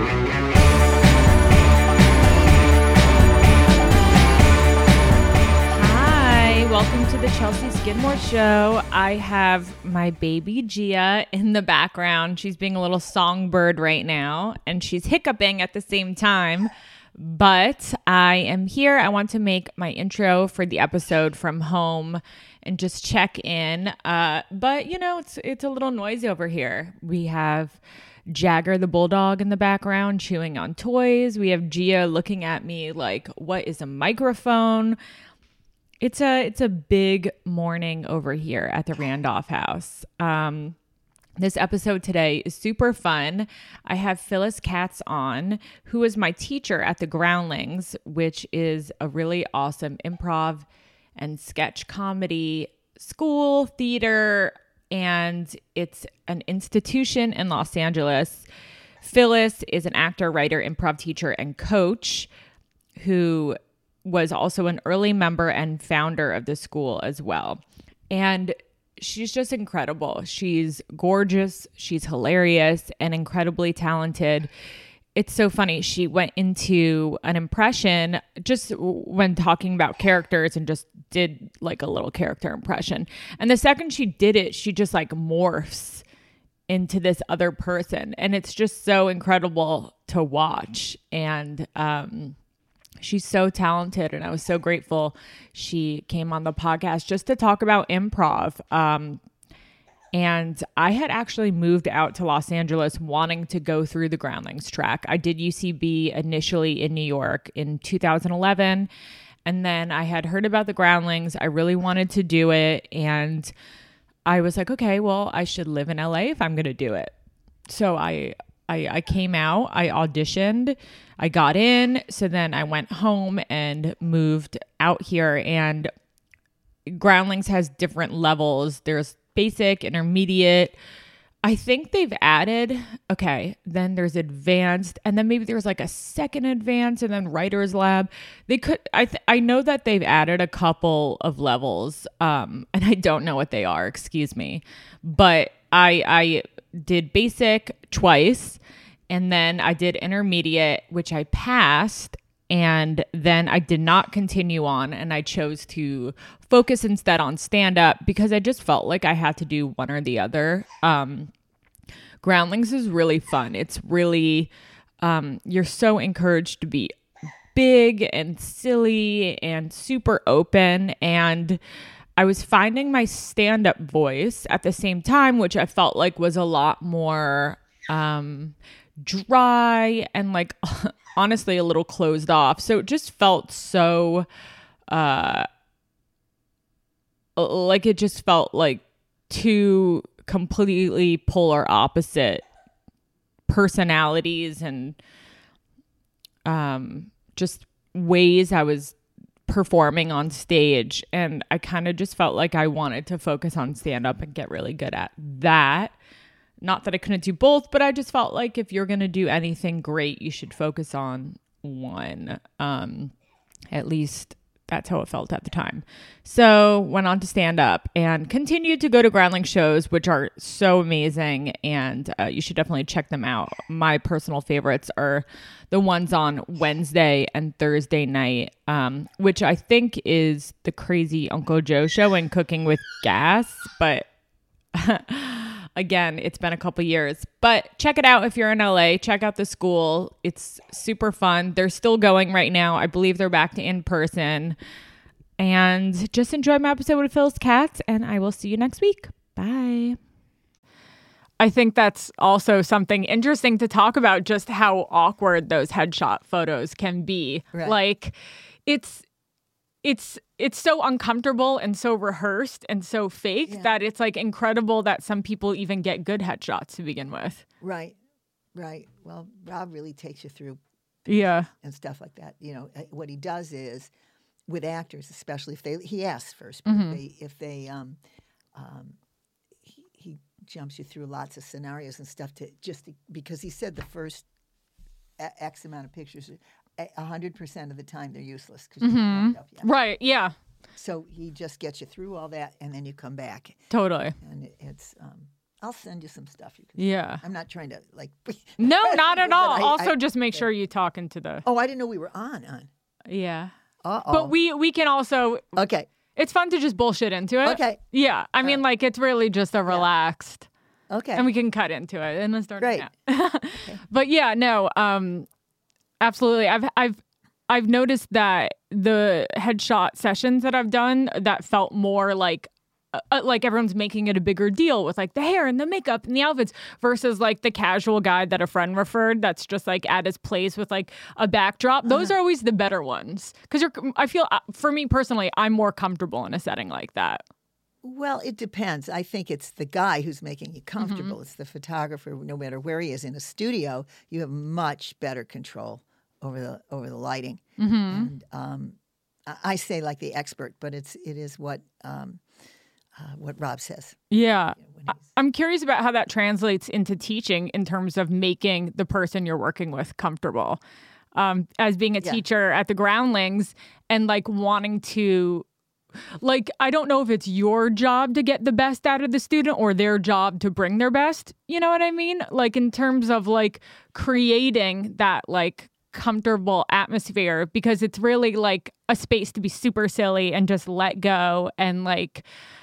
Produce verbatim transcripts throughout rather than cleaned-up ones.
Welcome to the Chelsea Skidmore Show. I have my baby Gia in the background. She's being a little songbird right now, and she's hiccuping at the same time. But I am here. I want to make my intro for the episode from home and just check in. Uh, but, you know, it's it's a little noisy over here. We have Jagger the bulldog in the background chewing on toys. We have Gia looking at me like, what is a microphone? It's a it's a big morning over here at the Randolph house. Um, this episode today is super fun. I have Phyllis Katz on, who is my teacher at the Groundlings, which is a really awesome improv and sketch comedy school, theater, and it's an institution in Los Angeles. Phyllis is an actor, writer, improv teacher, and coach who was also an early member and founder of the school as well. And she's just incredible. She's gorgeous. She's hilarious and incredibly talented. It's so funny. She went into an impression just when talking about characters and just did like a little character impression. And the second she did it, she just like morphs into this other person. And it's just so incredible to watch. And, um, she's so talented, and I was so grateful she came on the podcast just to talk about improv. Um, and I had actually moved out to Los Angeles wanting to go through the Groundlings track. I did U C B initially in New York in two thousand eleven, and then I had heard about the Groundlings. I really wanted to do it, and I was like, okay, well, I should live in L A if I'm going to do it. So I... I, I came out, I auditioned, I got in. So then I went home and moved out here, and Groundlings has different levels. There's basic, intermediate. I think they've added, okay, then there's advanced, and then maybe there's like a second advanced, and then writer's lab. They could, I th- I know that they've added a couple of levels, um, and I don't know what they are, excuse me. But I, I did basic twice, and then I did intermediate, which I passed, and then I did not continue on, and I chose to focus instead on stand-up because I just felt like I had to do one or the other. Um, Groundlings is really fun. It's really, um, you're so encouraged to be big and silly and super open, and I was finding my stand-up voice at the same time, which I felt like was a lot more um, dry and like honestly a little closed off. So it just felt so uh, like it just felt like two completely polar opposite personalities and um, just ways I was performing on stage, and I kind of just felt like I wanted to focus on stand-up and get really good at that. Not that I couldn't do both, but I just felt like if you're going to do anything great, you should focus on one. Um, at least that's how it felt at the time. So went on to stand up and continued to go to Groundling shows, which are so amazing. And uh, you should definitely check them out. My personal favorites are the ones on Wednesday and Thursday night, um, which I think is the Crazy Uncle Joe show and Cooking with Gas. But again, it's been a couple years, but check it out if you're in L A. Check out the school. It's super fun. They're still going right now. I believe they're back to in person. And just enjoy my episode with Phyllis Katz, and I will see you next week. Bye. I think that's also something interesting to talk about, just how awkward those headshot photos can be. Right. Like, it's it's it's so uncomfortable and so rehearsed and so fake Yeah. that it's like incredible that some people even get good headshots to begin with. Right, right. Well, Rob really takes you through Yeah. and stuff like that. You know, uh, what he does is with actors, especially if they, he asks first, but Mhm. if they, if they um, um, he, he jumps you through lots of scenarios and stuff to just to, because he said the first a- X amount of pictures, a hundred percent of the time they're useless because you haven't warmed up yet. Right. Yeah. So he just gets you through all that, and then you come back, Totally. and it, it's um, I'll send you some stuff. You can. Yeah. I'm not trying to like. No, not at but all. I- also, I- just make sure you talk into the. Oh, I didn't know we were on. On. Yeah. Uh oh. But we we can also. Okay. It's fun to just bullshit into it. Okay. Yeah. I mean, like it's really just a relaxed. Okay. And we can cut into it and then start. Great. Now. But yeah, no, um, absolutely. I've I've I've noticed that the headshot sessions that I've done that felt more like uh, like everyone's making it a bigger deal with like the hair and the makeup and the outfits versus like the casual guide that a friend referred that's just like at his place with like a backdrop. Those uh-huh. are always the better ones because you're. I feel uh, for me personally, I'm more comfortable in a setting like that. Well, it depends. I think it's the guy who's making you comfortable. Mm-hmm. It's the photographer. No matter where he is in a studio, you have much better control over the over the lighting. Mm-hmm. And um, I, I say like the expert, but it's it is what um, uh, what Rob says. Yeah, you know, I'm curious about how that translates into teaching in terms of making the person you're working with comfortable. Um, as being a yeah. teacher at the Groundlings and like wanting to. Like, I don't know if it's your job to get the best out of the student or their job to bring their best. You know what I mean? Like, in terms of like creating that like comfortable atmosphere, because it's really like a space to be super silly and just let go. And like,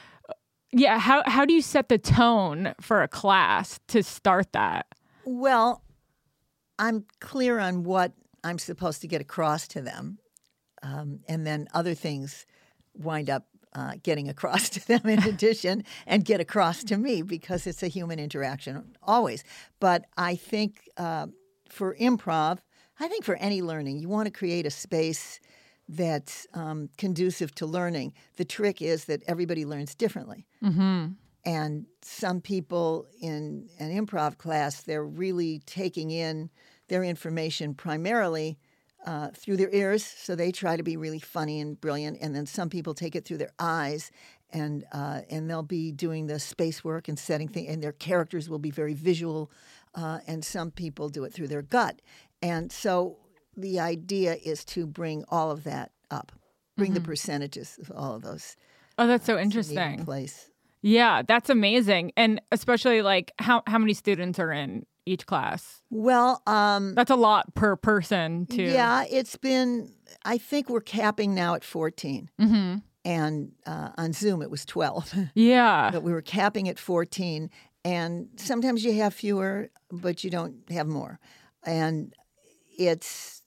yeah, how, how do you set the tone for a class to start that? Well, I'm clear on what I'm supposed to get across to them. Um, and then other things wind up uh, getting across to them in addition and get across to me because it's a human interaction always. But I think uh, for improv, I think for any learning, you want to create a space that's um, conducive to learning. The trick is that everybody learns differently. Mm-hmm. And some people in an improv class, they're really taking in their information primarily Uh, through their ears, so they try to be really funny and brilliant, and then some people take it through their eyes, and uh, and they'll be doing the space work and setting things, and their characters will be very visual, uh, and some people do it through their gut, and so the idea is to bring all of that up, bring mm-hmm. the percentages of all of those. Oh, that's so uh, interesting. Place. Yeah, that's amazing, and especially like how how many students are in each class? Well, um, that's a lot per person too. Yeah, it's been, I think we're capping now at fourteen. Mm-hmm. And uh, on Zoom, it was twelve. Yeah. But we were capping at fourteen. And sometimes you have fewer, but you don't have more. And it's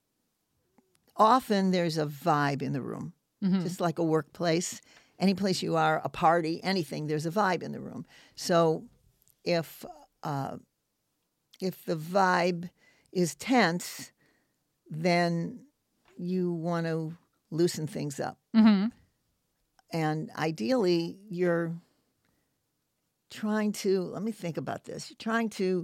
often there's a vibe in the room, mm-hmm. just like a workplace. Any place you are, a party, anything, there's a vibe in the room. So if... Uh, If the vibe is tense, then you want to loosen things up. Mm-hmm. And ideally, you're trying to, let me think about this. You're trying to,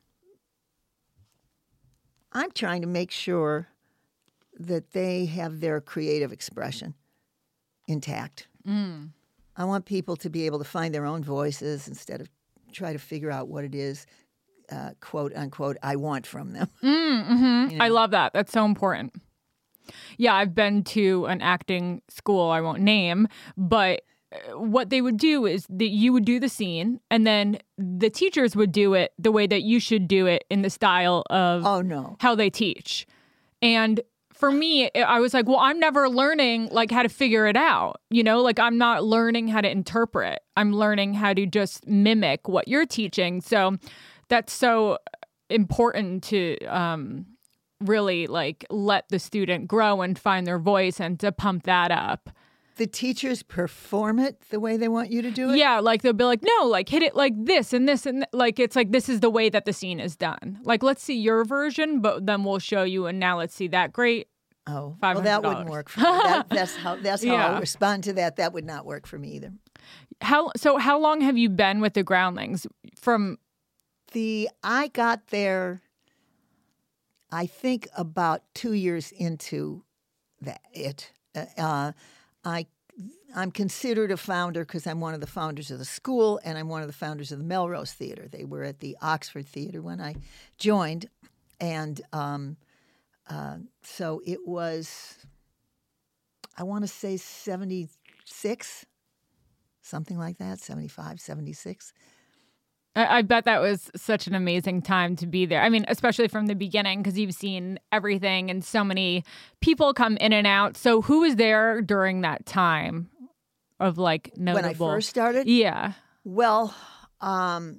I'm trying to make sure that they have their creative expression intact. Mm. I want people to be able to find their own voices instead of try to figure out what it is. Uh, quote unquote, I want from them. Mm, mm-hmm. You know? I love that. That's so important. Yeah, I've been to an acting school I won't name, but what they would do is that you would do the scene and then the teachers would do it the way that you should do it in the style of oh, no. how they teach. And for me, I was like, well, I'm never learning like how to figure it out. You know, like I'm not learning how to interpret. I'm learning how to just mimic what you're teaching. So that's so important to um, really like let the student grow and find their voice and to pump that up. The teachers perform it the way they want you to do it? Yeah, like they'll be like, no, like hit it like this and this and th-. like it's like this is the way that the scene is done. Like let's see your version, but then we'll show you and now let's see that. Great. Oh, well, that wouldn't work for me. That, that's how that's how yeah. I'll respond to that. That would not work for me either. How so? How long have you been with the Groundlings? From the I got there, I think about two years into that it. Uh, I I'm considered a founder because I'm one of the founders of the school and I'm one of the founders of the Melrose Theater. They were at the Oxford Theater when I joined, and. Um, Uh, so it was, I want to say seventy-six, something like that, seventy-five, seventy-six. I, I bet that was such an amazing time to be there. I mean, especially from the beginning, because you've seen everything and so many people come in and out. So who was there during that time of like notable? When I first started? Yeah. Well, um,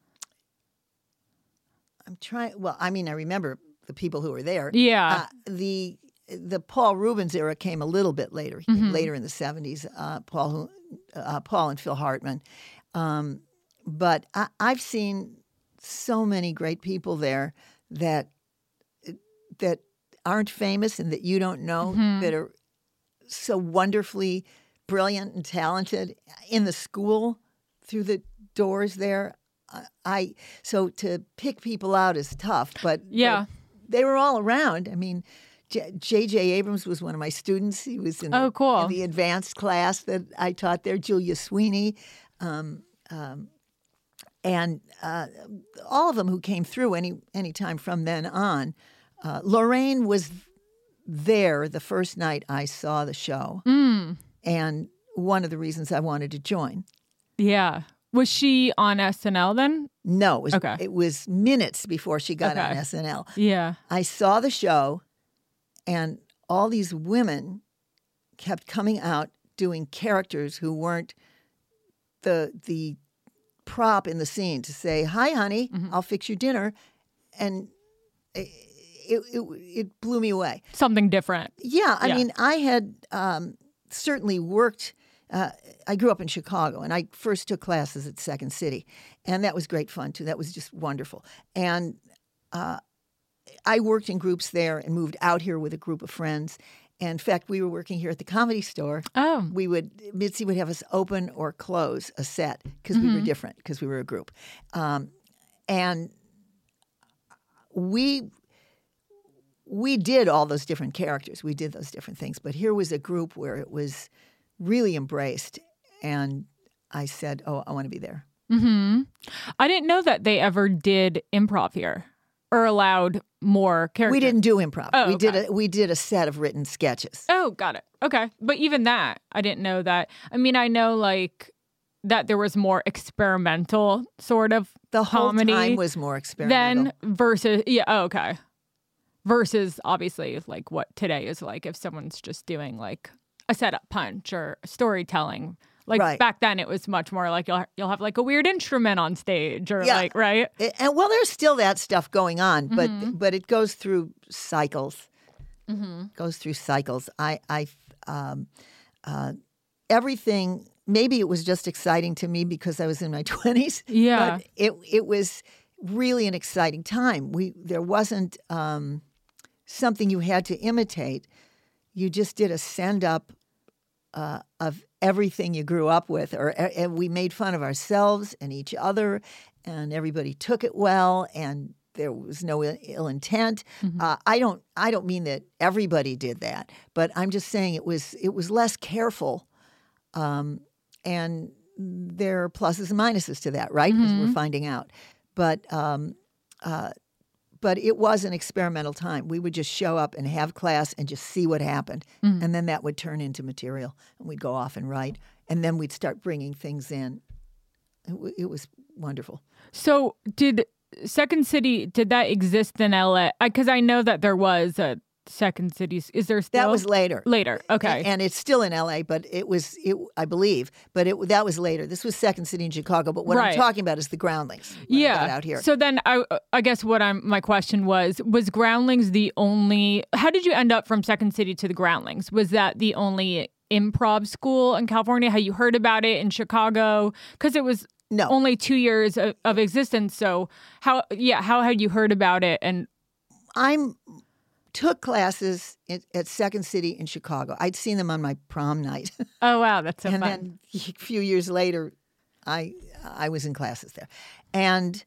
I'm trying. Well, I mean, I remember the people who were there. Yeah. Uh, the the Paul Rubens era came a little bit later, Mm-hmm. later in the seventies. Uh, Paul, who- uh, Paul and Phil Hartman. Um, but I, I've seen so many great people there that that aren't famous and that you don't know, Mm-hmm. that are so wonderfully brilliant and talented in the school through the doors there. I, I so to pick people out is tough, but Yeah. but they were all around. I mean, J J. Abrams was one of my students. He was in, Oh, the, cool. in the advanced class that I taught there. Julia Sweeney, um, um, and uh, all of them who came through any any time from then on. Uh, Lorraine was there the first night I saw the show, Mm. and one of the reasons I wanted to join. Yeah. Was she on S N L then? No, it was, Okay. it was minutes before she got on Okay. S N L. Yeah. I saw the show, and all these women kept coming out doing characters who weren't the the prop in the scene to say, "Hi, honey, Mm-hmm. I'll fix your dinner," and it it, it, it blew me away. Something different. Yeah, I Yeah. mean, I had um, certainly worked. Uh, I grew up in Chicago, and I first took classes at Second City, and that was great fun too. That was just wonderful. And uh, I worked in groups there, and moved out here with a group of friends. And in fact, we were working here at the Comedy Store. Oh. We would Mitzi would have us open or close a set because we were different because we were a group, um, and we. We did all those different characters. We did those different things. But here was a group where it was really embraced. And I said, oh, I want to be there. Hmm. I didn't know that they ever did improv here or allowed more characters. We didn't do improv. Oh, we did okay. a we did a set of written sketches. Oh, got it. Okay. But even that, I didn't know that. I mean, I know like that there was more experimental sort of The whole comedy time was more experimental. then versus, yeah, oh, okay. Versus obviously like what today is like if someone's just doing like a setup punch or storytelling. Like Right. back then it was much more like you'll you'll have like a weird instrument on stage or Yeah. like, right? It- and well, there's still that stuff going on, but Mm-hmm. but it goes through cycles. Goes through cycles. I I um, uh, everything. Maybe it was just exciting to me because I was in my twenties. Yeah. But it it was really an exciting time. We there wasn't um, something you had to imitate. You just did a send up uh, of everything you grew up with, or and we made fun of ourselves and each other, and everybody took it well, and there was no ill, ill intent. Uh, I don't I don't mean that everybody did that, but I'm just saying it was it was less careful, um, and there are pluses and minuses to that, right? Because we're finding out, but. Um, uh, But it was an experimental time. We would just show up and have class and just see what happened. And then that would turn into material. And we'd go off and write. And then we'd start bringing things in. It, w- it was wonderful. So did Second City, did that exist in L A? Because I know that there was a Second City. Is there still? That was later. Later, okay. And it's still in L A, but it was, it, I believe, but it that was later. This was Second City in Chicago. But what Right. I'm talking about is the Groundlings. when I Yeah. got out here. So then I I guess what I'm my question was was Groundlings the only how did you end up from Second City to the Groundlings? Was that the only improv school in California? How you heard about it in Chicago? Because it was No. only two years of, of existence. So how yeah, how had you heard about it? And I'm took classes at, at Second City in Chicago. I'd seen them on my prom night. oh wow, that's so and fun. then a few years later, I I was in classes there, and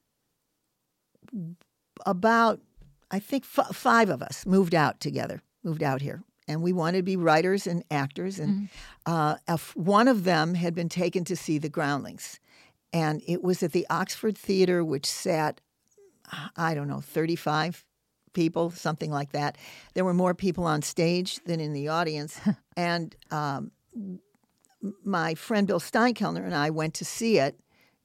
about I think f- five of us moved out together, moved out here, and we wanted to be writers and actors. And uh, if one of them had been taken to see the Groundlings, and it was at the Oxford Theater, which sat I don't know thirty-five people, something like that. There were more people on stage than in the audience, and um, my friend Bill Steinkellner and I went to see it.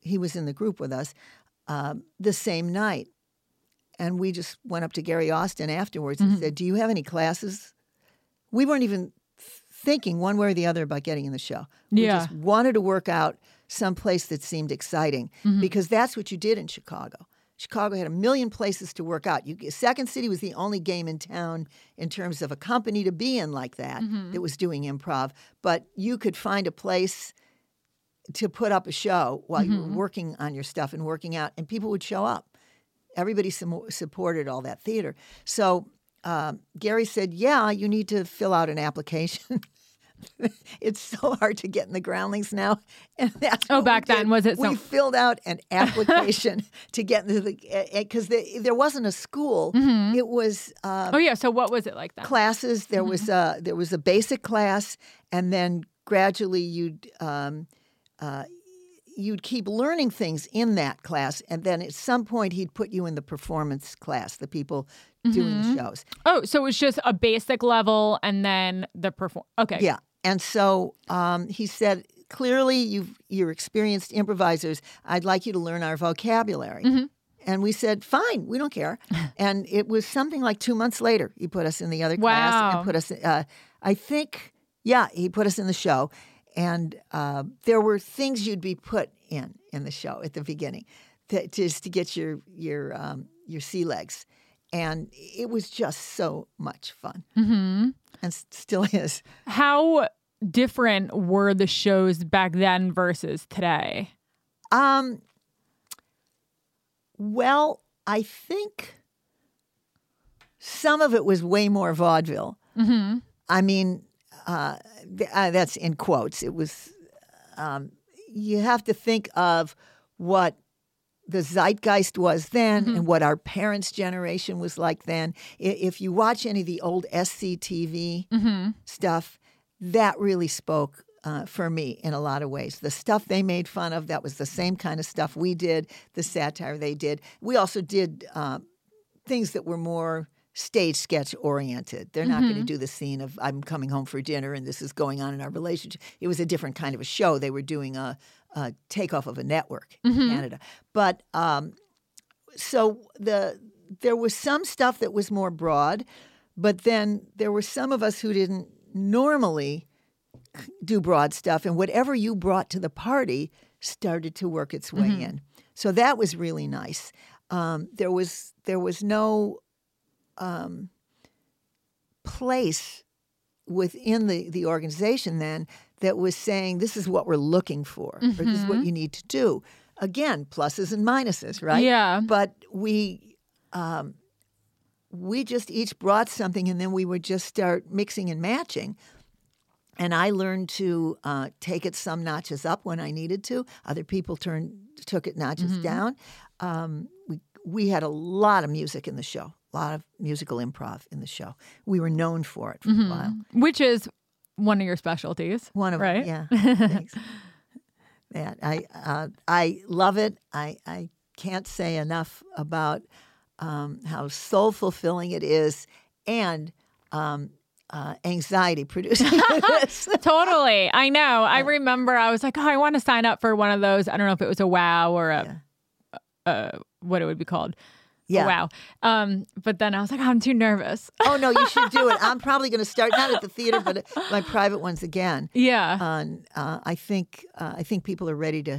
he was in the group with us um, the same night. And we just went up to Gary Austin afterwards and said, do you have any classes? We weren't even thinking one way or the other about getting in the show. We Yeah. just wanted to work out someplace that seemed exciting because that's what you did in Chicago. Chicago had a million places to work out. You, Second City was the only game in town in terms of a company to be in like that that was doing improv. But you could find a place to put up a show while you were working on your stuff and working out, and people would show up. Everybody sum- supported all that theater. So um, Gary said, yeah, you need to fill out an application. It's so hard to get in the Groundlings now. And that's Oh, what we back then, did. was it We so- filled out an application to get into the, because the, there wasn't a school. It was uh, Oh yeah. So what was it like then? classes. There was a, there was a basic class, and then gradually you'd um, uh, you'd keep learning things in that class, and then at some point he'd put you in the performance class, the people doing the shows. Oh, so it was just a basic level and then the perform. Okay. Yeah, and so um, he said, clearly you've you're experienced improvisers. I'd like you to learn our vocabulary. And we said, fine, we don't care. And it was something like two months later, he put us in the other class Wow. and put us, uh, I think, yeah, he put us in the show. And uh, there were things you'd be put in in the show at the beginning to, just to get your your um, your sea legs. And it was just so much fun. Mm-hmm. And s- still is. How different were the shows back then versus today? Um, well, I think some of it was way more vaudeville. Mm-hmm. I mean, uh, th- uh, that's in quotes. It was, um, you have to think of what the zeitgeist was then and what our parents' generation was like then. I- If you watch any of the old S C T V stuff, that really spoke uh, for me in a lot of ways. The stuff they made fun of, that was the same kind of stuff we did, the satire they did. We also did uh, things that were more stage sketch oriented. They're not going to do the scene of I'm coming home for dinner and this is going on in our relationship. It was a different kind of a show. They were doing a, a takeoff of a network in Canada. But um, so the there was some stuff that was more broad, but then there were some of us who didn't normally do broad stuff, and whatever you brought to the party started to work its way in. So that was really nice. Um, there was there was no um, place within the, the organization then that was saying this is what we're looking for, or this is what you need to do. Again, pluses and minuses, right? Yeah. But we um, we just each brought something, and then we would just start mixing and matching. And I learned to uh, take it some notches up when I needed to. Other people turned took it notches down. Um, we we had a lot of music in the show, a lot of musical improv in the show. We were known for it for a while. Which is one of your specialties. One of right? them, yeah. Thanks. That I uh, I love it. I I can't say enough about um, how soul fulfilling it is, and um, uh, anxiety producing it is. Totally. I know. I remember I was like, oh, I want to sign up for one of those. I don't know if it was a WOW or a, uh, what it would be called. Yeah. A WOW. Um, but then I was like, oh, I'm too nervous. Oh no, you should do it. I'm probably going to start not at the theater, but at my private ones again. Yeah. And uh, I think uh, I think people are ready to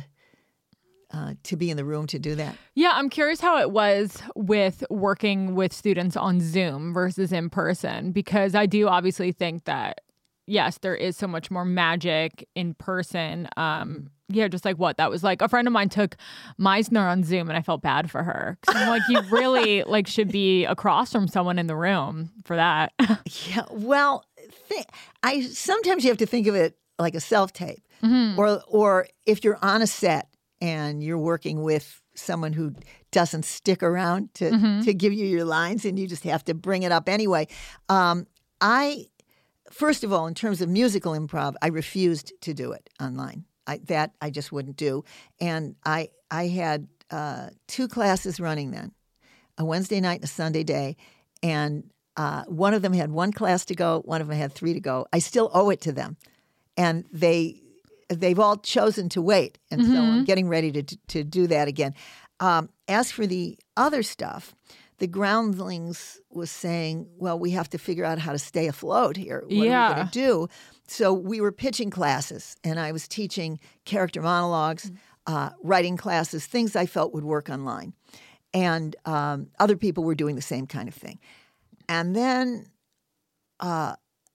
uh, to be in the room to do that. Yeah, I'm curious how it was with working with students on Zoom versus in person, because I do obviously think that, yes, there is so much more magic in person. Um, yeah, just like what that was like. A friend of mine took Meisner on Zoom, and I felt bad for her. 'Cause I'm like, you really like should be across from someone in the room for that. Yeah. Well, th- I sometimes you have to think of it like a self tape, or or if you're on a set and you're working with someone who doesn't stick around to to give you your lines, and you just have to bring it up anyway. Um, I first of all, in terms of musical improv, I refused to do it online. I, that I just wouldn't do. And I I had uh, two classes running then, a Wednesday night and a Sunday day. And uh, one of them had one class to go, one of them had three to go. I still owe it to them. And they they've all chosen to wait, and mm-hmm. so I'm getting ready to to do that again. Um, as for the other stuff, the Groundlings was saying, well, we have to figure out how to stay afloat here. What yeah. are we going to do? So we were pitching classes, and I was teaching character monologues, uh, writing classes, things I felt would work online. And um, other people were doing the same kind of thing. And then uh,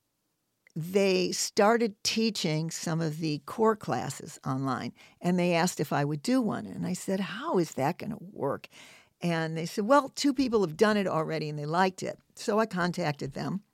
they started teaching some of the core classes online, and they asked if I would do one. And I said, how is that going to work? And they said, well, two people have done it already, and they liked it. So I contacted them.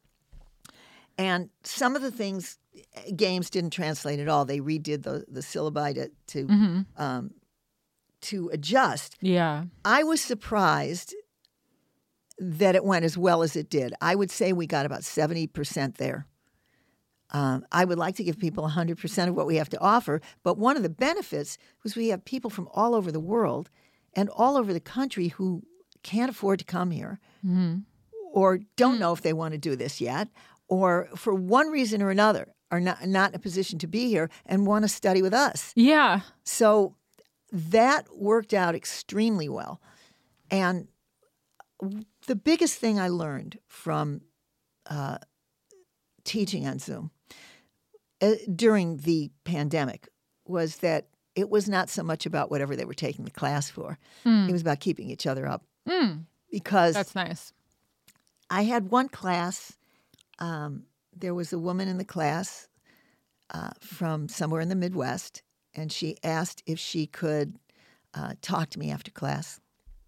And some of the things, games didn't translate at all. They redid the, the syllabi to to, mm-hmm. um, to adjust. Yeah. I was surprised that it went as well as it did. I would say we got about seventy percent there. Um, I would like to give people one hundred percent of what we have to offer, but one of the benefits was we have people from all over the world and all over the country who can't afford to come here mm-hmm. or don't mm-hmm. know if they want to do this yet, or for one reason or another are not, not in a position to be here and want to study with us. Yeah. So that worked out extremely well. And the biggest thing I learned from uh, teaching on Zoom uh, during the pandemic was that it was not so much about whatever they were taking the class for. Mm. It was about keeping each other up. Mm. Because that's nice. I had one class. Um, there was a woman in the class uh, from somewhere in the Midwest, and she asked if she could uh, talk to me after class.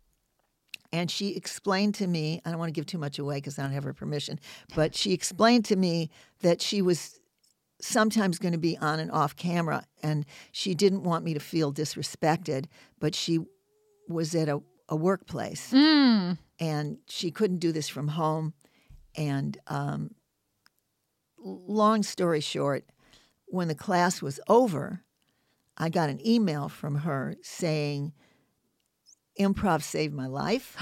And she explained to me, I don't want to give too much away because I don't have her permission, but she explained to me that she was sometimes going to be on and off camera, and she didn't want me to feel disrespected, but she was at a, a workplace, mm. and she couldn't do this from home. And um, long story short, when the class was over, I got an email from her saying, improv saved my life.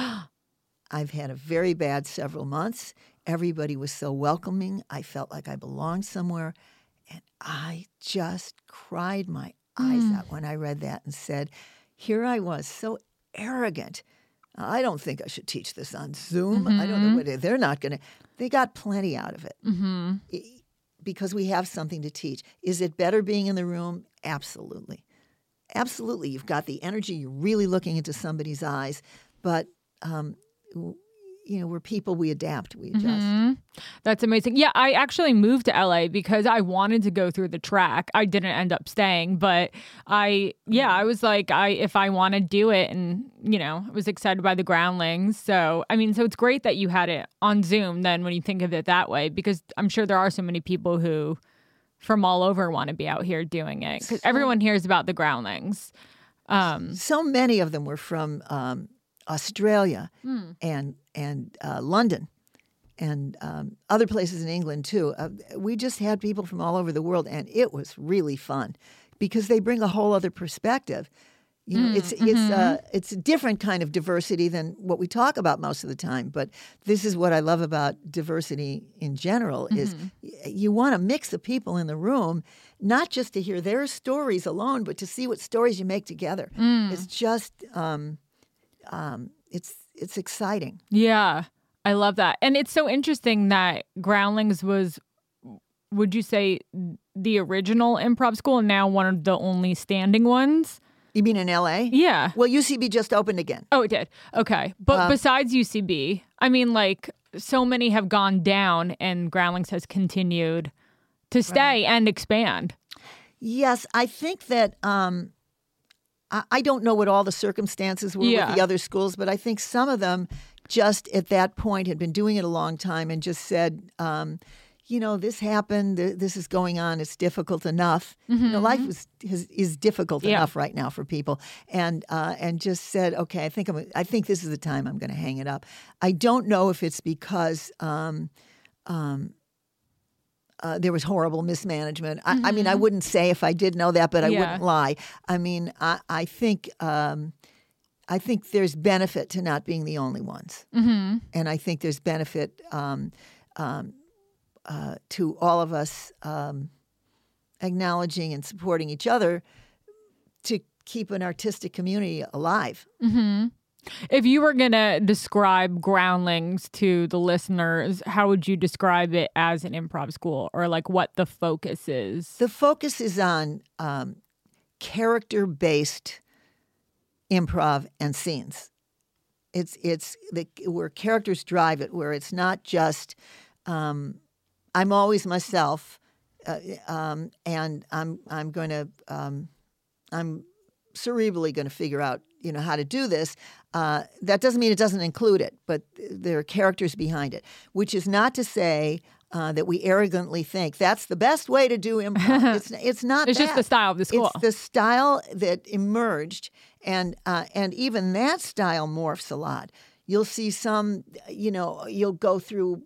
I've had a very bad several months. Everybody was so welcoming. I felt like I belonged somewhere. And I just cried my eyes mm. out when I read that and said, here I was, so arrogant. I don't think I should teach this on Zoom. Mm-hmm. I don't know what they're not going to. They got plenty out of it mm-hmm. because we have something to teach. Is it better being in the room? Absolutely. Absolutely. You've got the energy. You're really looking into somebody's eyes. But, um, you know, we're people. We adapt. We adjust. Mm-hmm. That's amazing. Yeah, I actually moved to L A because I wanted to go through the track. I didn't end up staying, but I, yeah, I was like, I if I want to do it, and you know, I was excited by the Groundlings. So, I mean, so it's great that you had it on Zoom. Then, when you think of it that way, because I'm sure there are so many people who, from all over, want to be out here doing it because everyone hears about the Groundlings. Um, so many of them were from um, Australia hmm. and and uh, London. And um, other places in England, too. Uh, we just had people from all over the world, and it was really fun because they bring a whole other perspective. You know, mm, it's mm-hmm. it's uh, it's a different kind of diversity than what we talk about most of the time. But this is what I love about diversity in general, mm-hmm. is y- you want to mix the people in the room, not just to hear their stories alone, but to see what stories you make together. Mm. It's just, um, um, it's it's exciting. Yeah. I love that. And it's so interesting that Groundlings was, would you say, the original improv school and now one of the only standing ones? You mean in L A? Yeah. Well, U C B just opened again. Oh, it did. Okay. But Um, besides U C B, I mean, like, so many have gone down and Groundlings has continued to stay and expand. Yes, I think that um, I, I don't know what all the circumstances were Yeah. with the other schools, but I think some of them just at that point had been doing it a long time and just said, um, you know, this happened, th- this is going on, it's difficult enough. Mm-hmm. You know, life is is, is difficult Yeah. enough right now for people, and uh, and just said, okay, I think I'm, I think this is the time I'm going to hang it up. I don't know if it's because um, um, uh, there was horrible mismanagement. I, Mm-hmm. I mean, I wouldn't say if I did know that, but I Yeah. wouldn't lie. I mean, I, I think. Um, I think there's benefit to not being the only ones. Mm-hmm. And I think there's benefit um, um, uh, to all of us um, acknowledging and supporting each other to keep an artistic community alive. Mm-hmm. If you were going to describe Groundlings to the listeners, how would you describe it as an improv school, or like what the focus is? The focus is on um, character-based improv and scenes. It's it's the, where characters drive it, where it's not just um, I'm always myself, uh, um, and I'm I'm going to um, I'm cerebrally going to figure out you know how to do this. Uh, that doesn't mean it doesn't include it, but there are characters behind it, which is not to say uh, that we arrogantly think that's the best way to do improv. It's it's not. It's that. just the style of the school. It's the style that emerged, and uh, and even that style morphs a lot. You'll see some, you know, you'll go through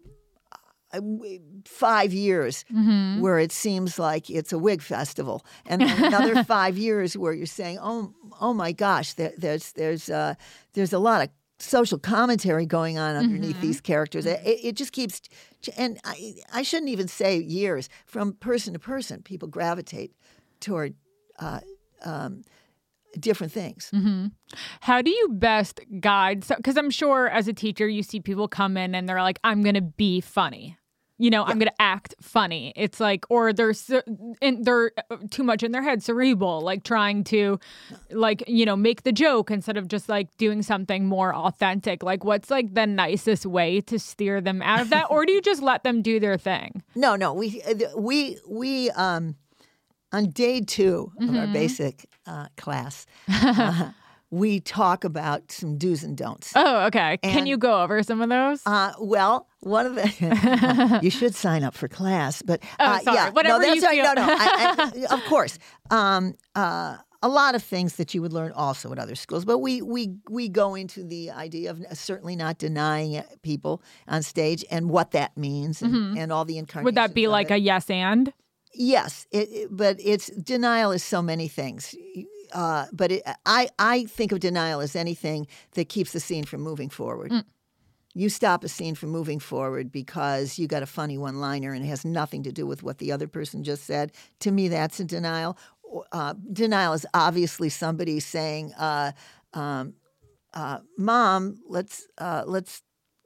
five years mm-hmm. where it seems like it's a wig festival, and then another five years where you're saying, "Oh, oh my gosh, there, there's there's uh, there's a lot of social commentary going on underneath mm-hmm. these characters." It, it just keeps, and I I shouldn't even say years. From person to person, people gravitate toward uh, um, different things. Mm-hmm. How do you best guide? Because I'm sure as a teacher, you see people come in and they're like, "I'm going to be funny." You know, yeah. I'm going to act funny. It's like, or they're in, they're too much in their head, cerebral, like trying to, like, you know, make the joke instead of just like doing something more authentic. Like, what's like the nicest way to steer them out of that, or do you just let them do their thing? No, no, we we we um, on day two of mm-hmm. our basic uh, class. Uh, we talk about some do's and don'ts. Oh, okay. And, can you go over some of those? Uh, well, one of the you should sign up for class, but uh, oh, sorry. yeah, Whatever no, that's you right. feel. No, no, I, I, of course. Um, uh, a lot of things that you would learn also at other schools, but we we we go into the idea of certainly not denying people on stage and what that means, and, mm-hmm. and all the incarnations. Would that be like it. a yes and? Yes, it, it, but it's denial is so many things. Uh, but it, I, I think of denial as anything that keeps the scene from moving forward. Mm. You stop a scene from moving forward because you got a funny one-liner and it has nothing to do with what the other person just said. To me, that's a denial. Uh, denial is obviously somebody saying, uh, um, uh, "Mom, let's uh, let's."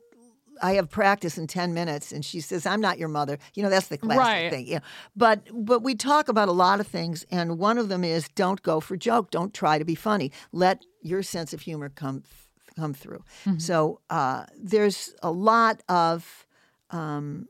I have practice in ten minutes, and she says, "I'm not your mother." You know, that's the classic right. thing. Yeah, but but we talk about a lot of things, and one of them is don't go for joke. Don't try to be funny. Let your sense of humor come come through. Mm-hmm. So uh, there's a lot of um,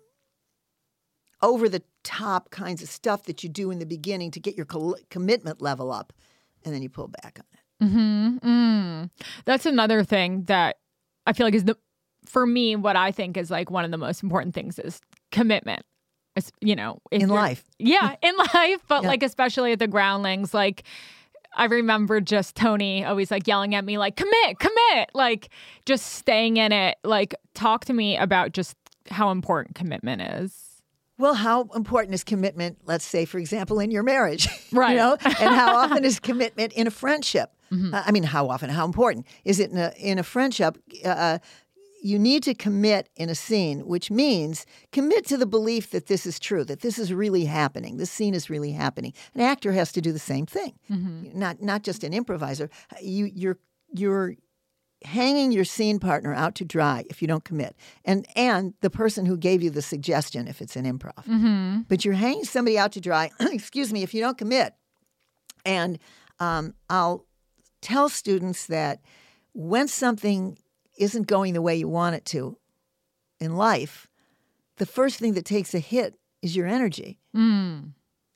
over the top kinds of stuff that you do in the beginning to get your co- commitment level up, and then you pull back on it. Mm-hmm. Mm. That's another thing that I feel like is the. For me, what I think is like one of the most important things is commitment. It's, you know, in life. Yeah, in life. But yeah. like, especially at the Groundlings, like I remember just Tony always like yelling at me, like, commit, commit, like just staying in it. Like, talk to me about just how important commitment is. Well, how important is commitment, let's say, for example, in your marriage? Right. You know, and how often is commitment in a friendship? Mm-hmm. Uh, I mean, how often, how important is it in a, in a friendship? Uh, You need to commit in a scene, which means commit to the belief that this is true, that this is really happening. This scene is really happening. An actor has to do the same thing, mm-hmm. not not just an improviser. You, you're you're hanging your scene partner out to dry if you don't commit, and and the person who gave you the suggestion if it's an improv. Mm-hmm. But you're hanging somebody out to dry. Excuse me, if you don't commit, and um, I'll tell students that when something isn't going the way you want it to in life, the first thing that takes a hit is your energy. Mm.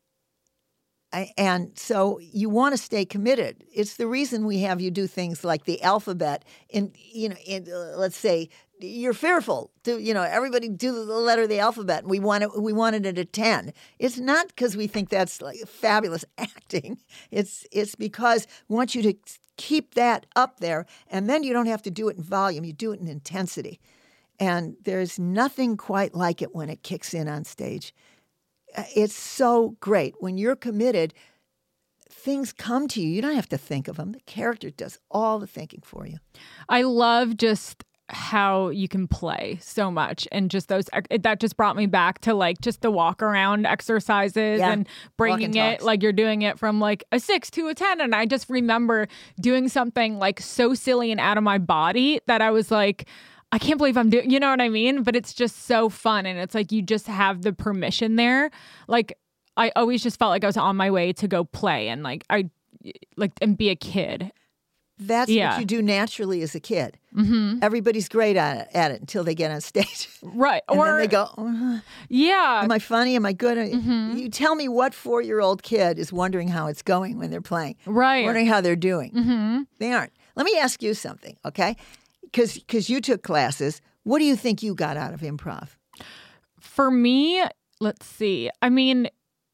I, and so you want to stay committed. It's the reason we have you do things like the alphabet. In you know, in, uh, let's say you're fearful. Do you know everybody do the letter of the alphabet? And we want it. We wanted it at ten. It's not because we think that's like fabulous acting. It's it's because we want you to keep that up there, and then you don't have to do it in volume. You do it in intensity. And there's nothing quite like it when it kicks in on stage. It's so great. When you're committed, things come to you. You don't have to think of them. The character does all the thinking for you. I love just how you can play so much, and just those it, that just brought me back to like just the walk around exercises Yeah. and bringing Walk and it talks. like you're doing it from like a six to a ten. And I just remember doing something like so silly and out of my body that I was like, I can't believe I'm doing, you know what I mean? But it's just so fun. And it's like, you just have the permission there. Like, I always just felt like I was on my way to go play and like, I like, and be a kid. That's Yeah. what you do naturally as a kid. Mm-hmm. Everybody's great at it, at it until they get on stage. Right. And or then they go, "Uh, yeah. am I funny? Am I good? Mm-hmm. You tell me what four-year-old kid is wondering how it's going when they're playing. Right. Wondering how they're doing. Mm-hmm. They aren't. Let me ask you something, okay? Because you took classes. What do you think you got out of improv? For me, let's see. I mean,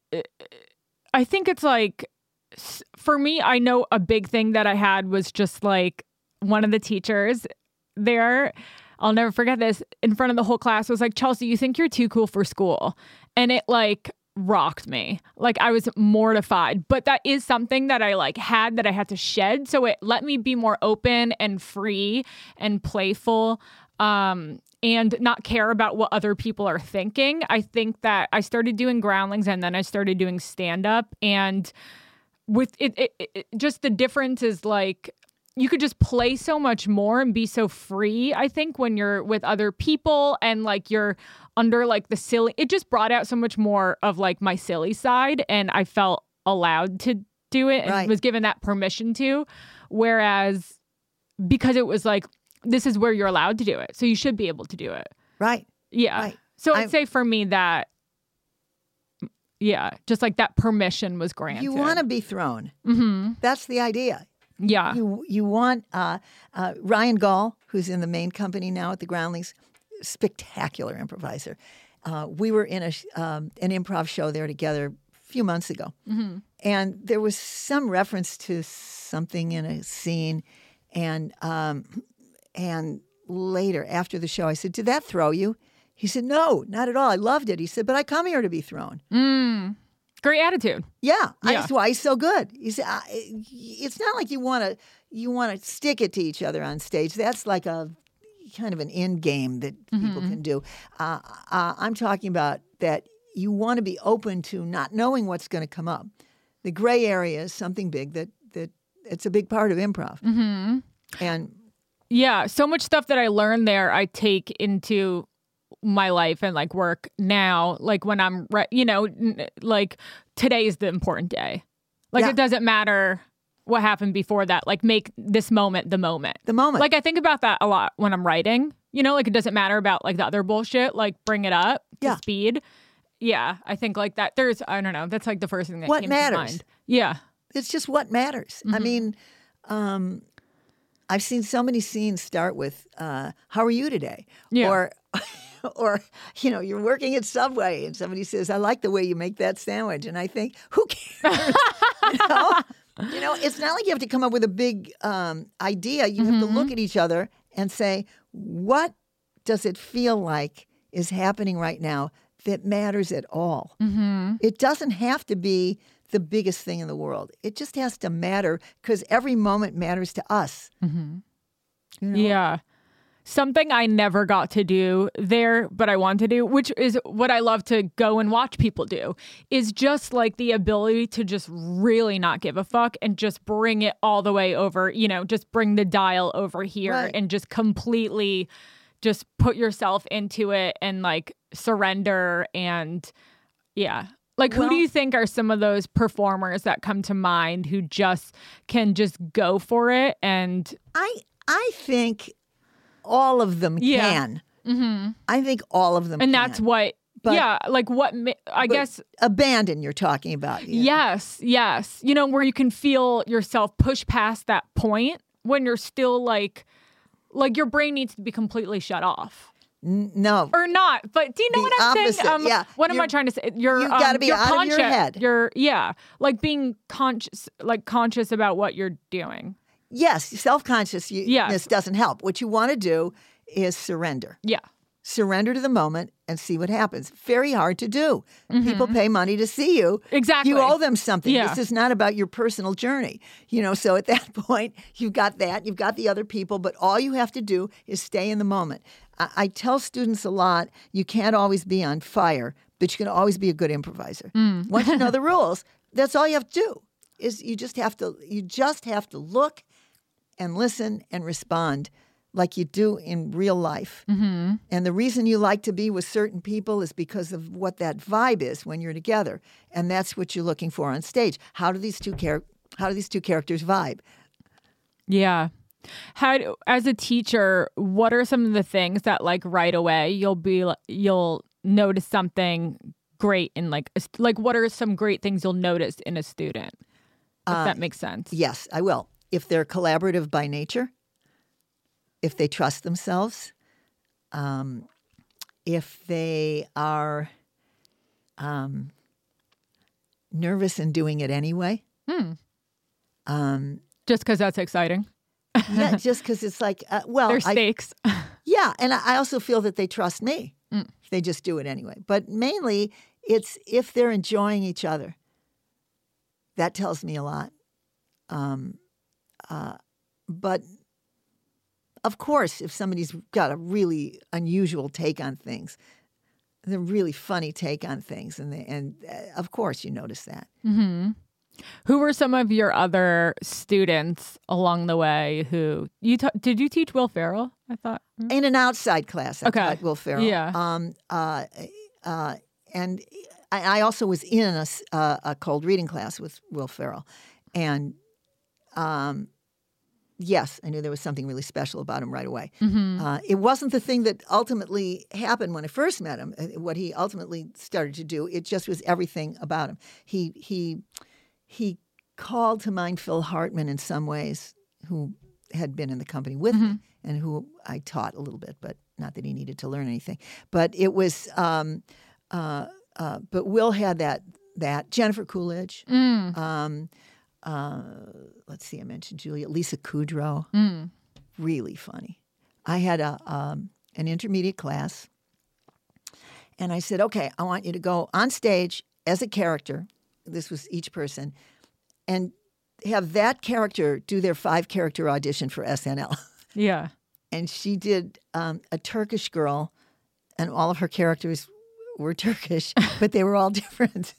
I think it's like, for me, I know a big thing that I had was just like one of the teachers there. I'll never forget this. In front of the whole class was like, Chelsea, you think you're too cool for school. And it like rocked me. Like I was mortified. But that is something that I like had that I had to shed. So it let me be more open and free and playful. Um, and not care about what other people are thinking. I think that I started doing Groundlings and then I started doing stand-up, and with it, it, it just the difference is like you could just play so much more and be so free, I think, when you're with other people and like you're under like the silly, it just brought out so much more of like my silly side, and I felt allowed to do it and Right. was given that permission to, whereas because it was like, this is where you're allowed to do it, so you should be able to do it. Right. Yeah. Right. So I'd I'm- say for me that, yeah, just like that permission was granted. You want to be thrown. Mm-hmm. That's the idea. Yeah. You you want uh, uh, Ryan Gall, who's in the main company now at the Groundlings, spectacular improviser. Uh, we were in a sh- um, an improv show there together a few months ago, Mm-hmm. and there was some reference to something in a scene, and um, and later after the show, I said, "Did that throw you?" He said, "No, not at all. I loved it." He said, "But I come here to be thrown." Mm. Great attitude. Yeah, I, Yeah. that's why he's so good. He said, I, "It's not like you want to you want to stick it to each other on stage. That's like a kind of an end game that people can do. Uh, uh, I'm talking about that you want to be open to not knowing what's going to come up. The gray area is something big that that it's a big part of improv. Mm-hmm. And Yeah. So much stuff that I learned there, I take into my life and like work now. Like when I'm, re- you know, n- like today is the important day. Like Yeah. it doesn't matter what happened before that. Like make this moment the moment. the moment, Like I think about that a lot when I'm writing. You know, like it doesn't matter about like the other bullshit. Like bring it up to Yeah. speed. Yeah, I think like that. There's, I don't know. That's like the first thing that What came matters? to mind. Yeah. it's just what matters. Mm-hmm. I mean, um, I've seen so many scenes start with uh, "How are you today?" Yeah. or or you know, you're working at Subway and somebody says, "I like the way you make that sandwich," and I think, who cares? you know, you know, it's not like you have to come up with a big um, idea. You have to look at each other and say, "What does it feel like is happening right now that matters at all?" Mm-hmm. It doesn't have to be the biggest thing in the world. It just has to matter because every moment matters to us. Mm-hmm. You know? Yeah. Something I never got to do there, but I want to do, which is what I love to go and watch people do, is just like the ability to just really not give a fuck and just bring it all the way over, you know, just bring the dial over here Right. and just completely just put yourself into it and like surrender. And yeah. Like, who do Well- you think are some of those performers that come to mind who just can just go for it? And I I think all of them Yeah. can. mhm. I think all of them and can. that's what, But- yeah, like what, ma- I But guess, abandon you're talking about. yeah. yes, yes. You know, where you can feel yourself push past that point when you're still like, like your brain needs to be completely shut off. N- No. Or not, but do you know The what I'm saying? opposite, Um, yeah. What am I You're- trying to say? You're you gotta um, be you're out of your conscious- head. You're yeah, like being conscious, like conscious about what you're doing. Yes, self-consciousness Yes. doesn't help. What you want to do is surrender. Yeah, surrender to the moment and see what happens. Very hard to do. Mm-hmm. People pay money to see you. Exactly. You owe them something. Yeah. This is not about your personal journey. You know, so at that point, you've got that, you've got the other people, but all you have to do is stay in the moment. I, I tell students a lot, you can't always be on fire, but you can always be a good improviser. Mm. Once you know the rules, that's all you have to do. Is you just have to you just have to look and listen and respond like you do in real life. Mm-hmm. And the reason you like to be with certain people is because of what that vibe is when you're together. And that's what you're looking for on stage. How do these two char- how do these two characters vibe? Yeah. How do, as a teacher, what are some of the things that like right away you'll be you'll notice something great in like a, like what are some great things you'll notice in a student? If uh, that makes sense. Yes, I will. If they're collaborative by nature, if they trust themselves, um, if they are um, nervous in doing it anyway. Hmm. Um, just because that's exciting. Yeah, just because it's like, uh, well. There's stakes. I, yeah, and I also feel that they trust me. Mm. If they just do it anyway. But mainly, it's if they're enjoying each other. That tells me a lot. Um, uh, but, of course, if somebody's got a really unusual take on things, a really funny take on things, and they, and uh, of course you notice that. Mm-hmm. Who were some of your other students along the way who you ta- did you teach Will Ferrell? I thought in an outside class. I okay. taught Will Ferrell. Yeah. Um. Uh. Uh. And I, I also was in a, uh, a cold reading class with Will Ferrell, and um, yes, I knew there was something really special about him right away. Mm-hmm. Uh, it wasn't the thing that ultimately happened when I first met him. What he ultimately started to do, it just was everything about him. He he. He called to mind Phil Hartman in some ways, who had been in the company with mm-hmm. me and who I taught a little bit, but not that he needed to learn anything. But it was, um, uh, uh, but Will had that, that Jennifer Coolidge. Mm. Um, uh, let's see, I mentioned Julia, Lisa Kudrow, mm. really funny. I had a um, an intermediate class, and I said, okay, I want you to go on stage as a character. This was each person, and have that character do their five-character audition for S N L. Yeah. And she did um, a Turkish girl, and all of her characters were Turkish, but they were all different.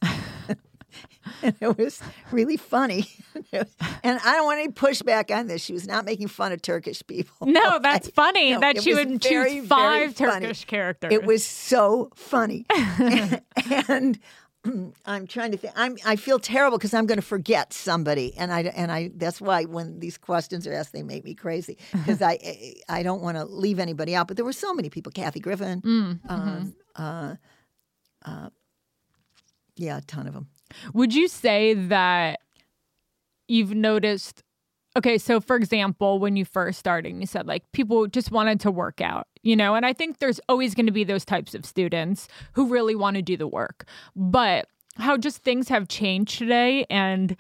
And it was really funny. And I don't want any pushback on this. She was not making fun of Turkish people. No, okay? That's funny no, that she would very, choose five very Turkish characters. It was so funny. and, and I'm trying to think. I'm. I feel terrible because I'm going to forget somebody, and I and I. That's why when these questions are asked, they make me crazy because I I don't want to leave anybody out. But there were so many people. Kathy Griffin. Mm, um, mm-hmm. uh, uh, yeah, a ton of them. Would you say that you've noticed? Okay, so for example, when you first started, you said like people just wanted to work out, you know, and I think there's always going to be those types of students who really want to do the work. But how just things have changed today, and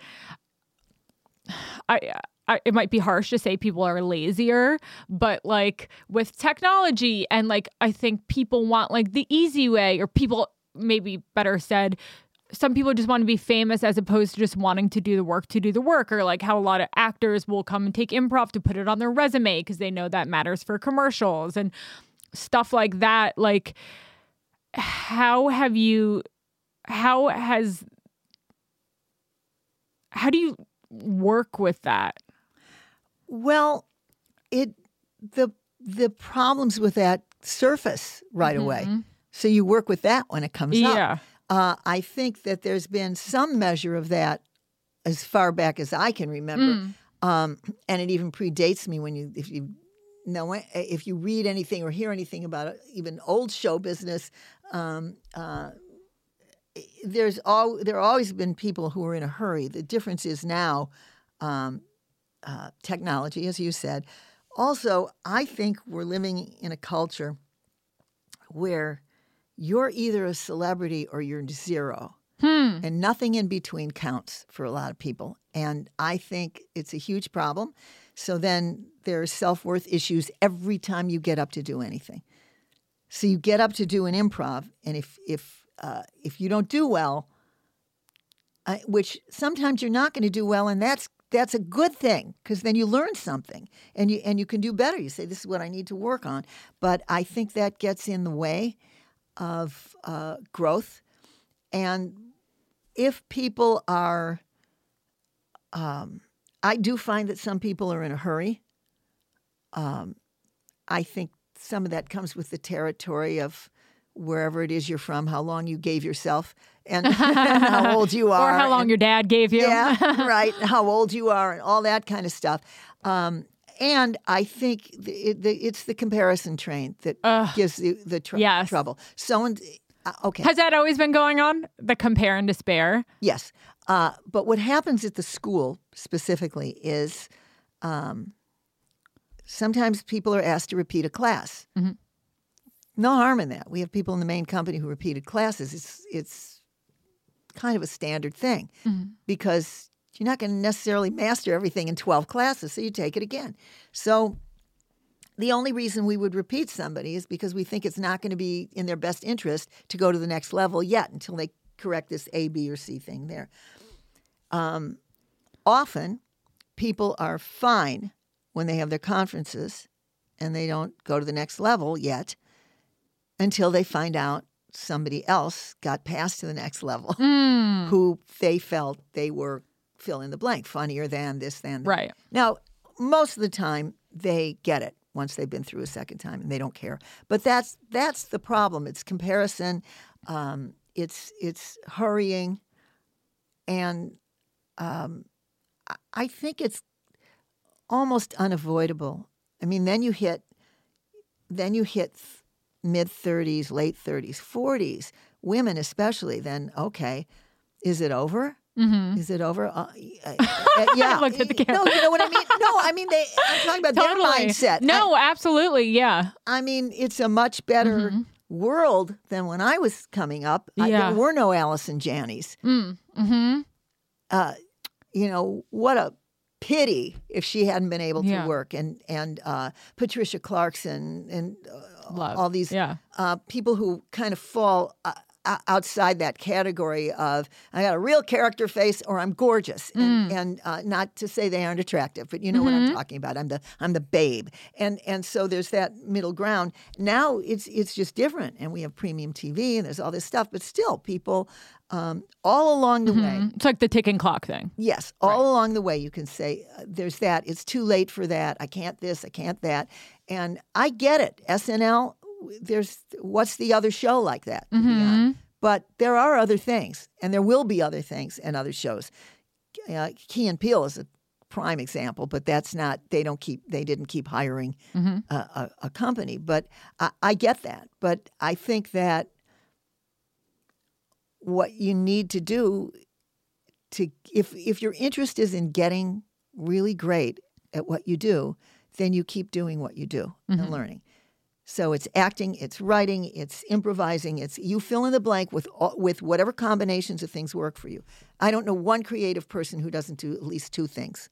I, I it might be harsh to say people are lazier, but like with technology and like I think people want like the easy way, or people maybe better said, some people just want to be famous as opposed to just wanting to do the work to do the work, or like how a lot of actors will come and take improv to put it on their resume because they know that matters for commercials and stuff like that. Like, how have you, how has, how do you work with that? Well, it, the, the problems with that surface right mm-hmm. away. So you work with that when it comes yeah. up. Yeah. Uh, I think that there's been some measure of that as far back as I can remember, Mm. um, and it even predates me. When you, if you know, if you read anything or hear anything about even old show business, um, uh, there's all there have always been people who are in a hurry. The difference is now um, uh, technology, as you said. Also, I think we're living in a culture where you're either a celebrity or you're zero. Hmm. And nothing in between counts for a lot of people. And I think it's a huge problem. So then there are self-worth issues every time you get up to do anything. So you get up to do an improv, and if if uh, if you don't do well, uh, which sometimes you're not going to do well, and that's that's a good thing because then you learn something and you and you can do better. You say, this is what I need to work on. But I think that gets in the way of uh, growth. And if people are, um, I do find that some people are in a hurry. Um, I think some of that comes with the territory of wherever it is you're from, how long you gave yourself, and, and how old you are. Or how long and, your dad gave you. Yeah, right. And how old you are and all that kind of stuff. Um, and I think the, it, the, it's the comparison train that Ugh. gives the, the tr- Yes. trouble. So, uh, okay. Has that always been going on? The compare and despair? Yes. Uh, but what happens at the school specifically is um, sometimes people are asked to repeat a class. Mm-hmm. No harm in that. We have people in the main company who repeated classes. It's it's kind of a standard thing Mm-hmm. because you're not going to necessarily master everything in twelve classes, so you take it again. So the only reason we would repeat somebody is because we think it's not going to be in their best interest to go to the next level yet until they correct this A, B, or C thing there. Um, often, people are fine when they have their conferences and they don't go to the next level yet until they find out somebody else got passed to the next level Mm. who they felt they were fill in the blank, funnier than this, than that. Right. Now, most of the time, they get it once they've been through a second time and they don't care. But that's that's the problem. It's comparison. Um, it's it's hurrying. And um, I- I think it's almost unavoidable. I mean, then you hit, then you hit mid thirties, late thirties, forties, women especially. Then okay, is it over? Mm-hmm. Is it over? Uh, uh, yeah. I looked at the camera. No, you know what I mean? No, I mean, they, I'm talking about Totally. their mindset. No, absolutely. Yeah. I, I mean, it's a much better Mhm. world than when I was coming up. I, Yeah. there were no Allison Jannys. Mm. Mm-hmm. Uh, you know, what a pity if she hadn't been able to Yeah. work. And, and uh, Patricia Clarkson and uh, Love. all these Yeah. uh, people who kind of fall uh, o- outside that category of I got a real character face or I'm gorgeous, and, Mm. and uh, not to say they aren't attractive, but you know what Mm-hmm. I'm talking about. I'm the I'm the babe, and and so there's that middle ground. Now it's it's just different, and we have premium T V and there's all this stuff, but still people um, all along the way. Mhm. It's like the ticking clock thing. Yes, all along the way you can say, uh, there's that, it's too late for that, I can't this, I can't that. And I get it. S N L, there's, what's the other show like that? to be on? But there are other things, and there will be other things and other shows. Uh, Key and Peele is a prime example, but that's not, they don't keep, they didn't keep hiring Mm-hmm. a, a, a company. But I, I get that. But I think that what you need to do to if if your interest is in getting really great at what you do, then you keep doing what you do and learning. So it's acting, it's writing, it's improvising, it's you fill in the blank with all, with whatever combinations of things work for you. I don't know one creative person who doesn't do at least two things.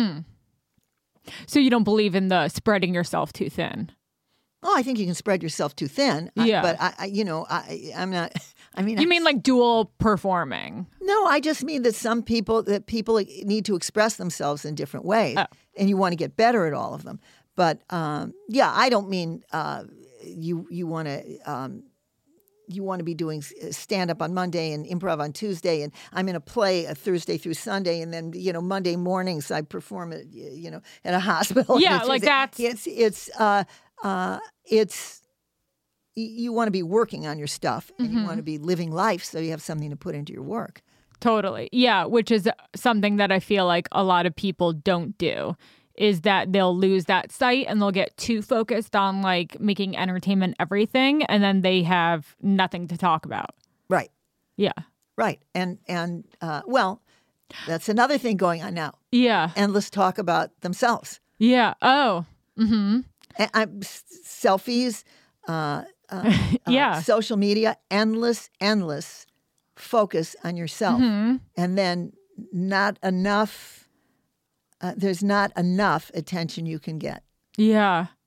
So you don't believe in the spreading yourself too thin? Oh, I think you can spread yourself too thin. I- Yeah. but I, I you know, I I'm not. I mean, You I- mean like dual performing? No, I just mean that some people that people need to express themselves in different ways, Oh. and you want to get better at all of them. But um, yeah, I don't mean uh, you you want to um, you want to be doing stand up on Monday and improv on Tuesday, and I'm in a play a Thursday through Sunday, and then you know Monday mornings I perform at you know at a hospital. Yeah, It's- like it's- that's- it's it's uh, uh, it's. You want to be working on your stuff, and you want to be living life, so you have something to put into your work. Totally. Yeah, which is something that I feel like a lot of people don't do, is that they'll lose that sight and they'll get too focused on like making entertainment everything, and then they have nothing to talk about. Right. Yeah. Right. And, and uh, well, that's another thing going on now. Yeah. Endless talk about themselves. Yeah. Oh. And I'm, s- selfies, uh, uh, uh, Yeah. social media, endless, endless focus on yourself. Mm-hmm. And then not enough, uh, there's not enough attention you can get. Yeah.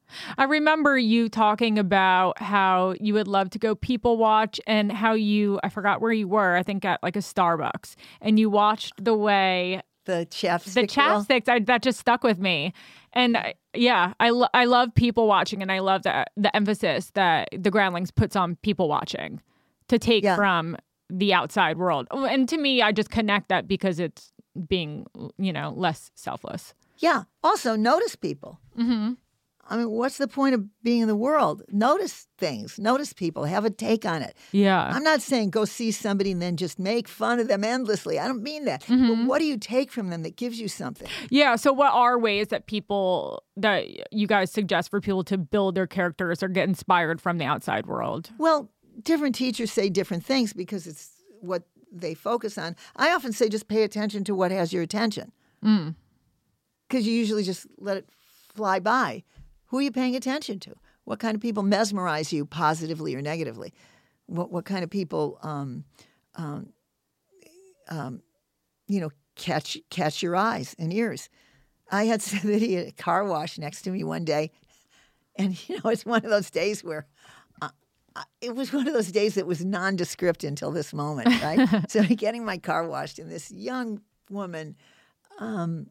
I remember you talking about how you would love to go people watch and how you, I forgot where you were, I think at like a Starbucks, and you watched the way The chapstick. the girl. chapsticks, I, that just stuck with me. And I, yeah, I, lo- I love people watching, and I love the, the emphasis that the Groundlings puts on people watching to take Yeah. from the outside world. And to me, I just connect that because it's being, you know, less selfless. Yeah. Also, notice people. Mm-hmm. I mean, what's the point of being in the world? Notice things, notice people, have a take on it. Yeah. I'm not saying go see somebody and then just make fun of them endlessly. I don't mean that. Mm-hmm. But what do you take from them that gives you something? Yeah. So, what are ways that people that you guys suggest for people to build their characters or get inspired from the outside world? Well, different teachers say different things because it's what they focus on. I often say just pay attention to what has your attention. Mm. Because you usually just let it fly by. Who are you paying attention to? What kind of people mesmerize you positively or negatively? What what kind of people, um, um, um, you know, catch catch your eyes and ears? I had somebody at a car wash next to me one day, and you know, it's one of those days where uh, uh, it was one of those days that was nondescript until this moment, right? So getting my car washed, and this young woman. Um,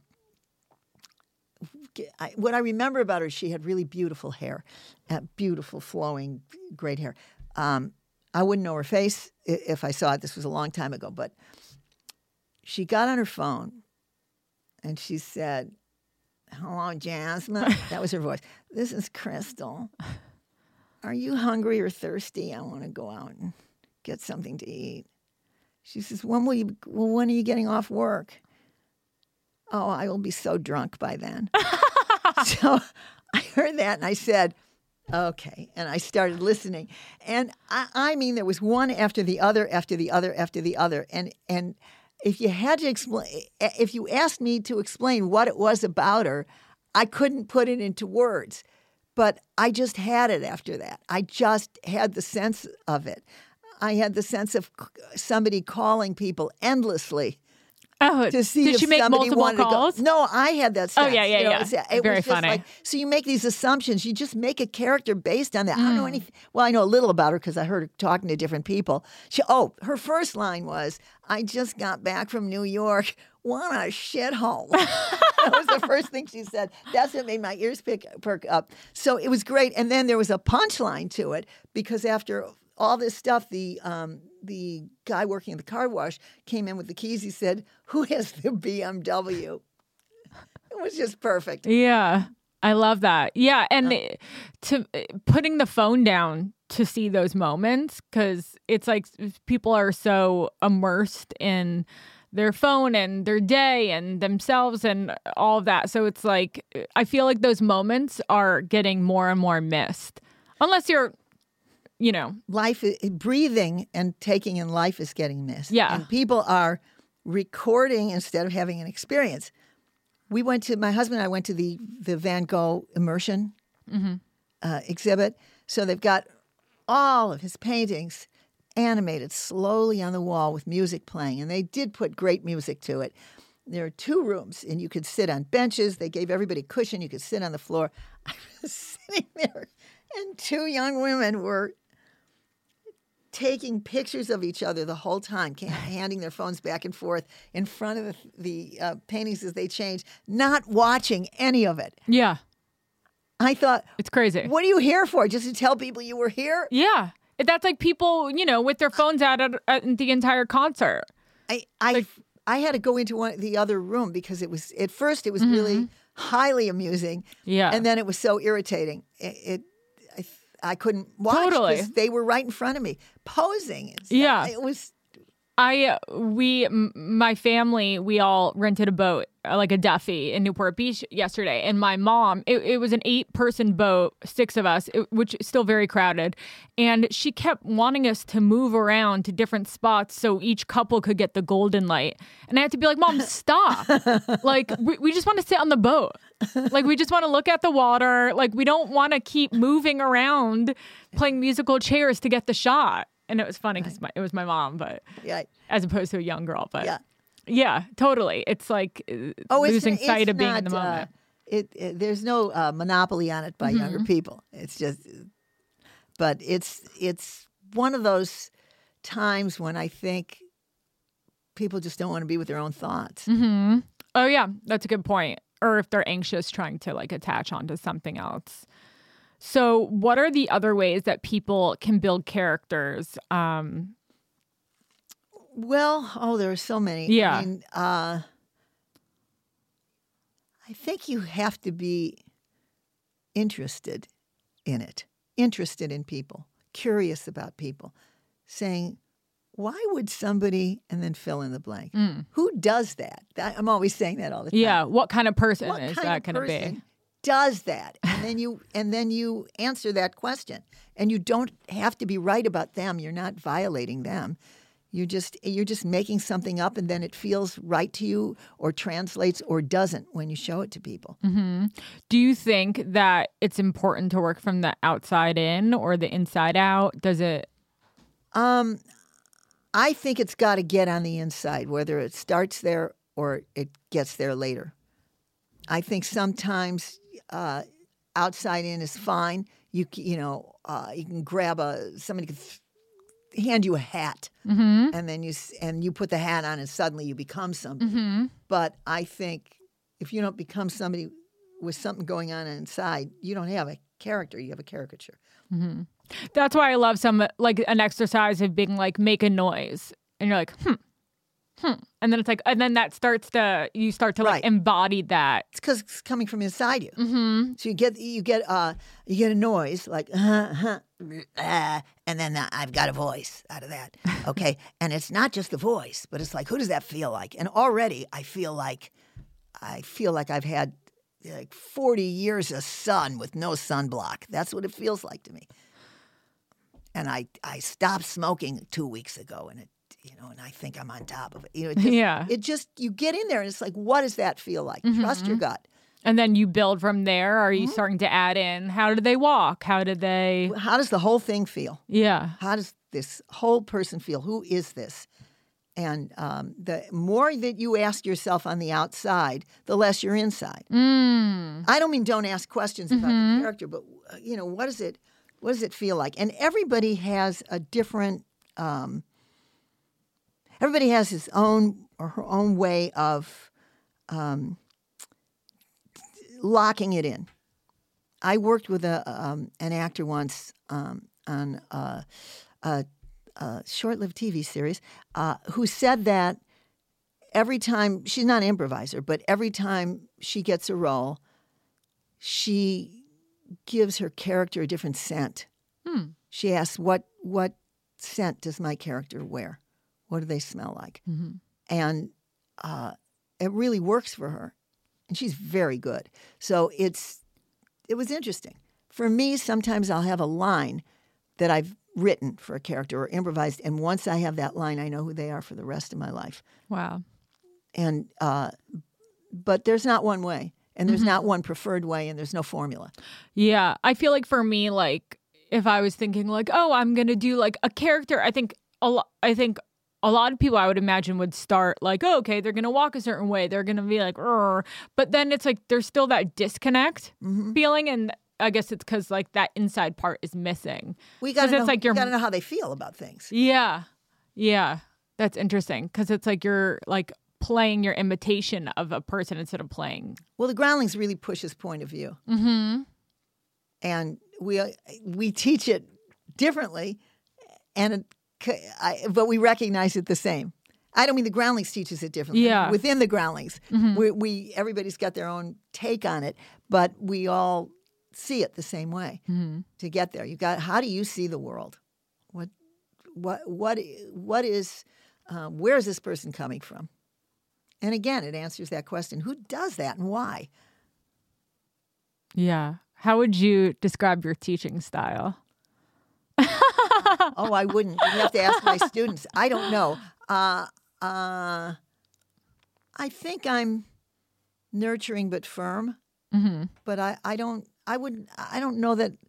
I, what I remember about her, she had really beautiful hair, uh, beautiful, flowing, great hair. Um, I wouldn't know her face i- if I saw it. This was a long time ago, but she got on her phone and she said, "Hello, Jasmine." That was her voice. "This is Crystal. Are you hungry or thirsty? I want to go out and get something to eat." She says, "When will you? Well, when are you getting off work?" "Oh, I will be so drunk by then." So I heard that and I said, okay. And I started listening. And I, I mean, there was one after the other, after the other, after the other. And and if you had to explain, if you asked me to explain what it was about her, I couldn't put it into words. But I just had it after that. I just had the sense of it. I had the sense of somebody calling people endlessly. Oh, To see did if she make somebody multiple wanted calls? To go. No, I had that sense. Oh, yeah, yeah, you know, yeah. It was, it Very was just funny. like, so you make these assumptions. You just make a character based on that. I don't know anything. Well, I know a little about her because I heard her talking to different people. She, oh, her first line was, "I just got back from New York. What a shithole." That was the first thing she said. That's what made my ears pick, perk up. So it was great. And then there was a punchline to it because after all this stuff, the um, the guy working at the car wash came in with the keys. He said, "Who has the B M W?" It was just perfect. Yeah, I love that. Yeah, and it- to putting the phone down to see those moments, because it's like people are so immersed in their phone and their day and themselves and all of that. So it's like I feel like those moments are getting more and more missed, unless you're, you know, Life, i- breathing and taking in life is getting missed. Yeah. And people are recording instead of having an experience. We went to, my husband and I went to the, the Van Gogh immersion uh, exhibit. So they've got all of his paintings animated slowly on the wall with music playing. And they did put great music to it. There are two rooms, and you could sit on benches. They gave everybody a cushion. You could sit on the floor. I was sitting there, and two young women were taking pictures of each other the whole time, ca- handing their phones back and forth in front of the, the uh, paintings as they changed, not watching any of it. yeah, I thought, it's crazy. what are you here for? Just to tell people you were here? Yeah, that's like people, you know, with their phones out at, at the entire concert. I I, I had to go into one, the other room because it was, at first it was really highly amusing. Yeah. And then it was so irritating. It, it I, I couldn't watch Totally. because they were right in front of me, posing. And stuff. Yeah. It was, I uh, we m- my family we all rented a boat uh, like a Duffy in Newport Beach yesterday, and my mom it, it was an eight person boat, six of us, it, which is still very crowded, and she kept wanting us to move around to different spots so each couple could get the golden light, and I had to be like, "Mom, stop! Like we, we just want to sit on the boat, like we just want to look at the water, like we don't want to keep moving around playing musical chairs to get the shot." And it was funny because it was my mom, but yeah. as opposed to a young girl. But Yeah. yeah, totally. It's like uh, Oh, it's, losing it's sight of being not, in the moment. Uh, it, it there's no uh, monopoly on it by mm-hmm. younger people. It's just, but it's it's one of those times when I think people just don't want to be with their own thoughts. Mm-hmm. Oh yeah, that's a good point. Or if they're anxious, trying to like attach onto something else. So, what are the other ways that people can build characters? Um, well, oh, there are so many. Yeah. I mean, uh, I think you have to be interested in it, interested in people, curious about people, saying, why would somebody, and then fill in the blank. Mm. Who does that? I'm always saying that all the time. Yeah. What kind of person what is kind that going to be? Does that, and then you and then you answer that question, and you don't have to be right about them. You're not violating them. You just you're just making something up, and then it feels right to you, or translates, or doesn't when you show it to people. Mm-hmm. Do you think that it's important to work from the outside in or the inside out? Does it? Um, I think it's got to get on the inside, whether it starts there or it gets there later. I think sometimes. Uh, outside in is fine. You you know uh, you can grab a somebody can th- hand you a hat, mm-hmm. and then you and you put the hat on, and suddenly you become somebody. Mm-hmm. But I think if you don't become somebody with something going on inside, you don't have a character. You have a caricature. Mm-hmm. That's why I love some like an exercise of being like make a noise, and you're like hmm. Hmm. And then it's like, and then that starts to, you start to like right. embody that. It's because it's coming from inside you. Mm-hmm. So you get, you get, uh, you get a noise like, uh, huh, uh, and then uh, I've got a voice out of that. Okay. And it's not just the voice, but it's like, who does that feel like? And already I feel like, I feel like I've had like forty years of sun with no sunblock. That's what it feels like to me. And I, I stopped smoking two weeks ago, and it, you know, and I think I'm on top of it. You know, it just, yeah. It just, you get in there and it's like, what does that feel like? Mm-hmm. Trust your gut. And then you build from there. Are you mm-hmm. starting to add in, how did they walk? How did they? How does the whole thing feel? Yeah. How does this whole person feel? Who is this? And um, the more that you ask yourself on the outside, the less you're inside. Mm. I don't mean don't ask questions mm-hmm. about the character, but, uh, you know, what does it, what does it feel like? And everybody has a different, um, everybody has his own or her own way of um, locking it in. I worked with a um, an actor once um, on a, a, a short-lived T V series uh, who said that every time, she's not an improviser, but every time she gets a role, she gives her character a different scent. Hmm. She asks, what what scent does my character wear? What do they smell like? Mm-hmm. And uh, it really works for her. And she's very good. So it's it was interesting. For me, sometimes I'll have a line that I've written for a character or improvised, and once I have that line, I know who they are for the rest of my life. Wow. And uh, but there's not one way, and there's mm-hmm. not one preferred way, and there's no formula. Yeah. I feel like for me, like, if I was thinking like, oh, I'm going to do like a character, I think a lot, I think a lot of people I would imagine would start like, oh, okay, they're going to walk a certain way. They're going to be like, Rrr. But then it's like, there's still that disconnect mm-hmm. feeling. And I guess it's because like that inside part is missing. We got to know, like gotta know how they feel about things. Yeah. Yeah. That's interesting. Cause it's like, you're like playing your imitation of a person instead of playing. Well, the Groundlings really pushes point of view. Mm-hmm. And we, we teach it differently. And it, I, but we recognize it the same. I don't mean the Groundlings teaches it differently. Yeah. Within the Groundlings, mm-hmm. we, we everybody's got their own take on it, but we all see it the same way. Mm-hmm. To get there, you got. How do you see the world? What, what, what, what is? Uh, where is this person coming from? And again, it answers that question: who does that and why? Yeah. How would you describe your teaching style? Oh, I wouldn't. You have to ask my students. I don't know. Uh, uh, I think I'm nurturing but firm. Mm-hmm. But I, I don't. I would. I don't know that.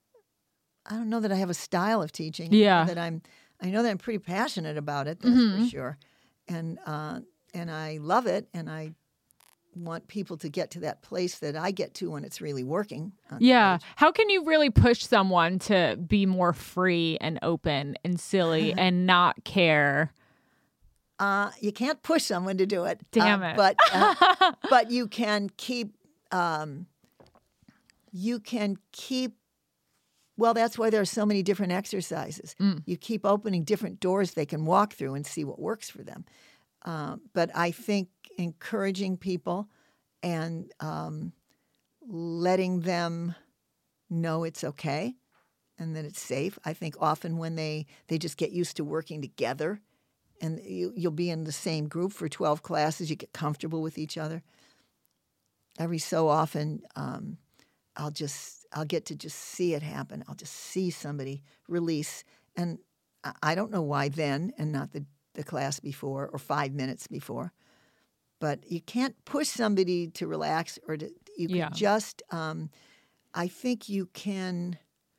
I don't know that I have a style of teaching. Yeah. That I'm. I know that I'm pretty passionate about it. That's mm-hmm. for sure. And uh, and I love it. And I want people to get to that place that I get to when it's really working. on Yeah. stage. How can you really push someone to be more free and open and silly and not care? Uh, you can't push someone to do it. Damn uh, it. But uh, but you can keep um, you can keep. Well, that's why there are so many different exercises. Mm. You keep opening different doors they can walk through and see what works for them. Um, but I think encouraging people and um, letting them know it's okay and that it's safe. I think often when they, they just get used to working together and you, you'll be in the same group for twelve classes, you get comfortable with each other. Every so often, um, I'll just I'll get to just see it happen. I'll just see somebody release, and I- I don't know why then and not the, the class before or five minutes before. But you can't push somebody to relax or to you can Yeah. just. Um, I think you can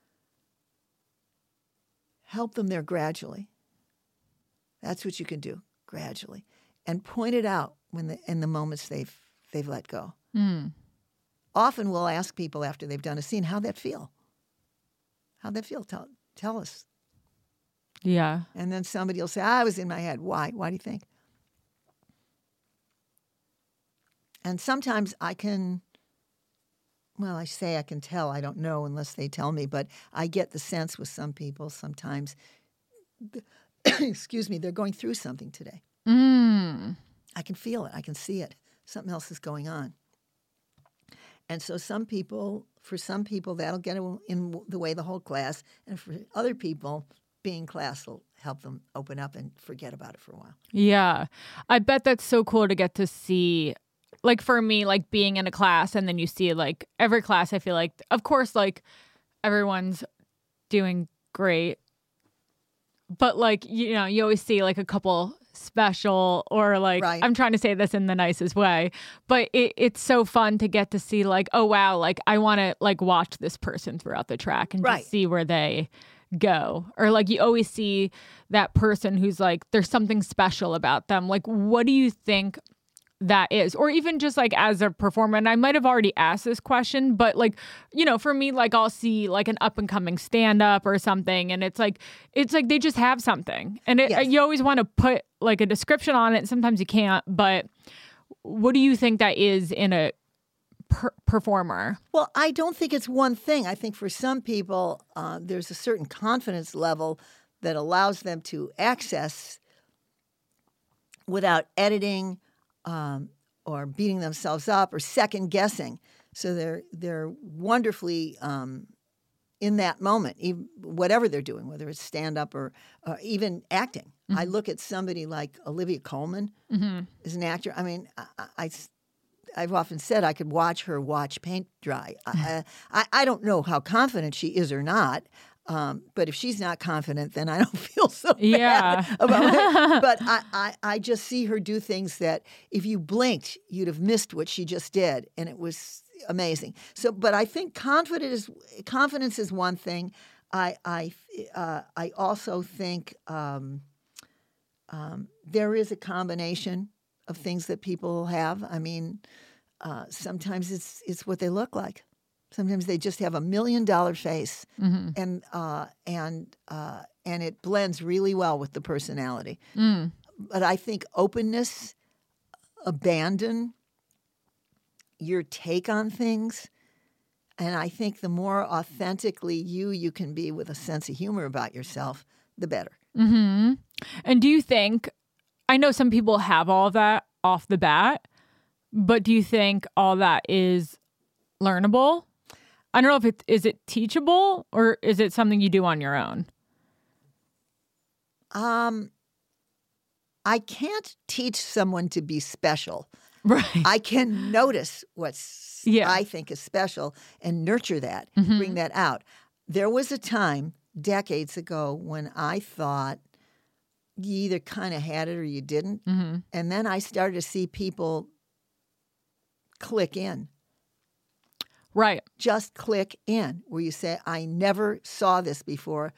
help them there gradually. That's what you can do gradually, and point it out when the in the moments they've they've let go. Mm. Often we'll ask people after they've done a scene, how'd that feel? How'd that feel? Tell, tell us. Yeah. And then somebody will say, I was in my head. Why? Why do you think? And sometimes I can, well, I say I can tell. I don't know unless they tell me, but I get the sense with some people sometimes, excuse me, they're going through something today. Mm. I can feel it. I can see it. Something else is going on. And so some people, for some people, that'll get in the way the whole class. And for other people, being class will help them open up and forget about it for a while. Yeah. I bet that's so cool to get to see. Like for me, like being in a class and then you see like every class, I feel like, of course, like everyone's doing great. But like, you know, you always see like a couple special or like, Right. I'm trying to say this in the nicest way, but it, it's so fun to get to see like, oh, wow, like I want to like watch this person throughout the track and Right. just see where they go. Or like you always see that person who's like, there's something special about them. Like, what do you think that is? Or even just like as a performer, and I might have already asked this question, but like, you know, for me, like I'll see like an up and coming stand up or something, and it's like, it's like they just have something. And it, Yes. you always want to put like a description on it. Sometimes you can't, but what do you think that is in a per- performer? Well, I don't think it's one thing. I think for some people, uh, there's a certain confidence level that allows them to access without editing um, or beating themselves up or second guessing. So they're they're wonderfully um, in that moment, even, whatever they're doing, whether it's stand up or uh, even acting. I look at somebody like Olivia Colman Mm-hmm. as an actor. I mean, I, I, I've often said I could watch her watch paint dry. I, I, I don't know how confident she is or not. Um, but if she's not confident, then I don't feel so bad Yeah. about it. But I, I, I just see her do things that if you blinked, you'd have missed what she just did. And it was amazing. So, but I think confidence is, confidence is one thing. I, I, uh, I also think um, um, there is a combination of things that people have. I mean, uh, sometimes it's it's what they look like. Sometimes they just have a million dollar face, Mm-hmm. and uh, and uh, and it blends really well with the personality. Mm. But I think openness, abandon your take on things, and I think the more authentically you you can be with a sense of humor about yourself, the better. Mm-hmm. And do you think, I know some people have all of that off the bat, but do you think all that is learnable? I don't know if it is it teachable or is it something you do on your own? Um, I can't teach someone to be special. Right. I can notice what's Yeah. I think is special and nurture that, Mhm. bring that out. There was a time decades ago when I thought you either kind of had it or you didn't. Mm-hmm. And then I started to see people click in, Right. just click in, where you say, I never saw this before.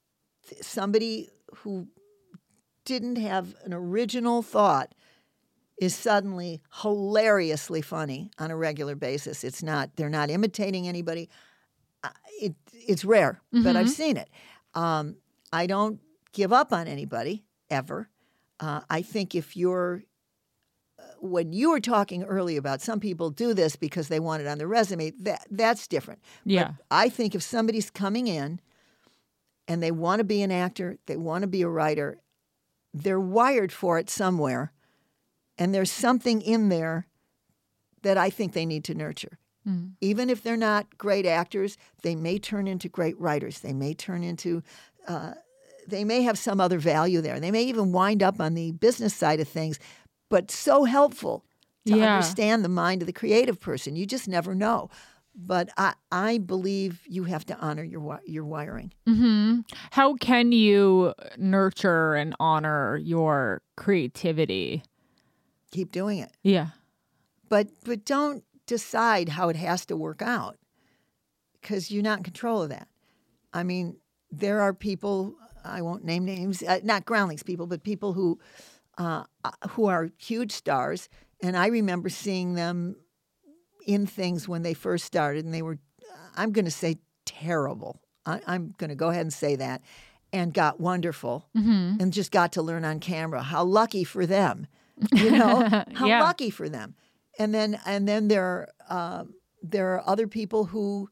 Somebody who didn't have an original thought is suddenly hilariously funny on a regular basis. It's not, they're not imitating anybody. Uh, it, it's rare, mm-hmm. but I've seen it. Um, I don't give up on anybody ever. Uh, I think if you're, uh, when you were talking earlier about some people do this because they want it on their resume, that that's different. Yeah. But I think if somebody's coming in and they want to be an actor, they want to be a writer, they're wired for it somewhere. And there's something in there that I think they need to nurture. Mm. Even if they're not great actors, they may turn into great writers. They may turn into, uh, they may have some other value there. They may even wind up on the business side of things, but so helpful to yeah. understand the mind of the creative person. You just never know. But I, I believe you have to honor your your wiring. Mm-hmm. How can you nurture and honor your creativity? Keep doing it. Yeah. But but don't decide how it has to work out, because you're not in control of that. I mean, there are people, I won't name names, uh, not Groundlings people, but people who uh, who are huge stars. And I remember seeing them in things when they first started, and they were, I'm going to say, terrible. I, I'm going to go ahead and say that, and got wonderful, mm-hmm. and just got to learn on camera. How lucky for them. You know, how yeah. lucky for them. And then and then there uh, there are other people who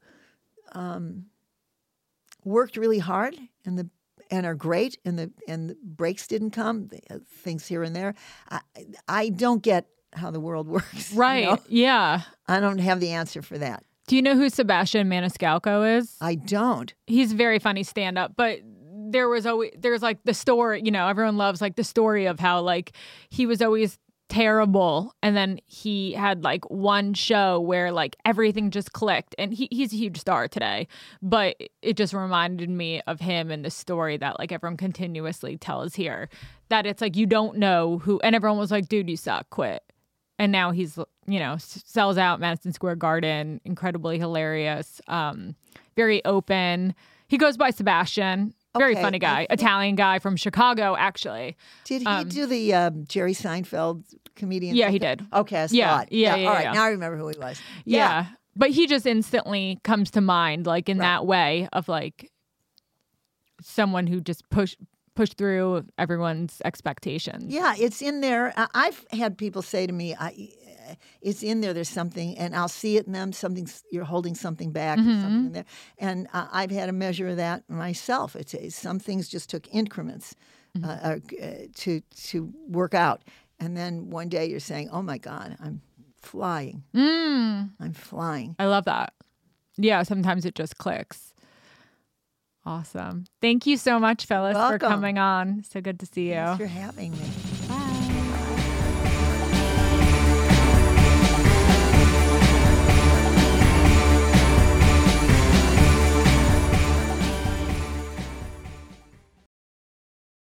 um, worked really hard and the and are great, and the and the breaks didn't come, things here and there. I, I don't get how the world works. Right. You know? Yeah. I don't have the answer for that. Do you know who Sebastian Maniscalco is? I don't. He's very funny stand-up, but there was always, there's like the story, you know, everyone loves like the story of how like he was always terrible, and then he had like one show where like everything just clicked, and he, he's a huge star today, but it just reminded me of him and the story that like everyone continuously tells here, that it's like you don't know who, and everyone was like, dude, you suck, quit. And now he's, you know, sells out Madison Square Garden, incredibly hilarious, um, very open. He goes by Sebastian. Very okay. funny guy, Italian guy from Chicago, actually. Did he um, do the um, Jerry Seinfeld comedian? Yeah, he did. Okay, I saw yeah, it. Yeah, yeah, yeah, all right, yeah. now I remember who he was. Yeah. yeah. But he just instantly comes to mind, like in right. that way of like someone who just pushed push through everyone's expectations. Yeah, it's in there. I've had people say to me, I, it's in there, there's something, and I'll see it in them, something, you're holding something back, mm-hmm. or something in there. And uh, I've had a measure of that myself. It's, it's some things just took increments mm-hmm. uh, uh, to to work out. And then one day you're saying, oh my God, I'm flying. Mm. I'm flying. I love that. Yeah, sometimes it just clicks. Awesome. Thank you so much, Phyllis, for coming on. So good to see you. Thanks for having me.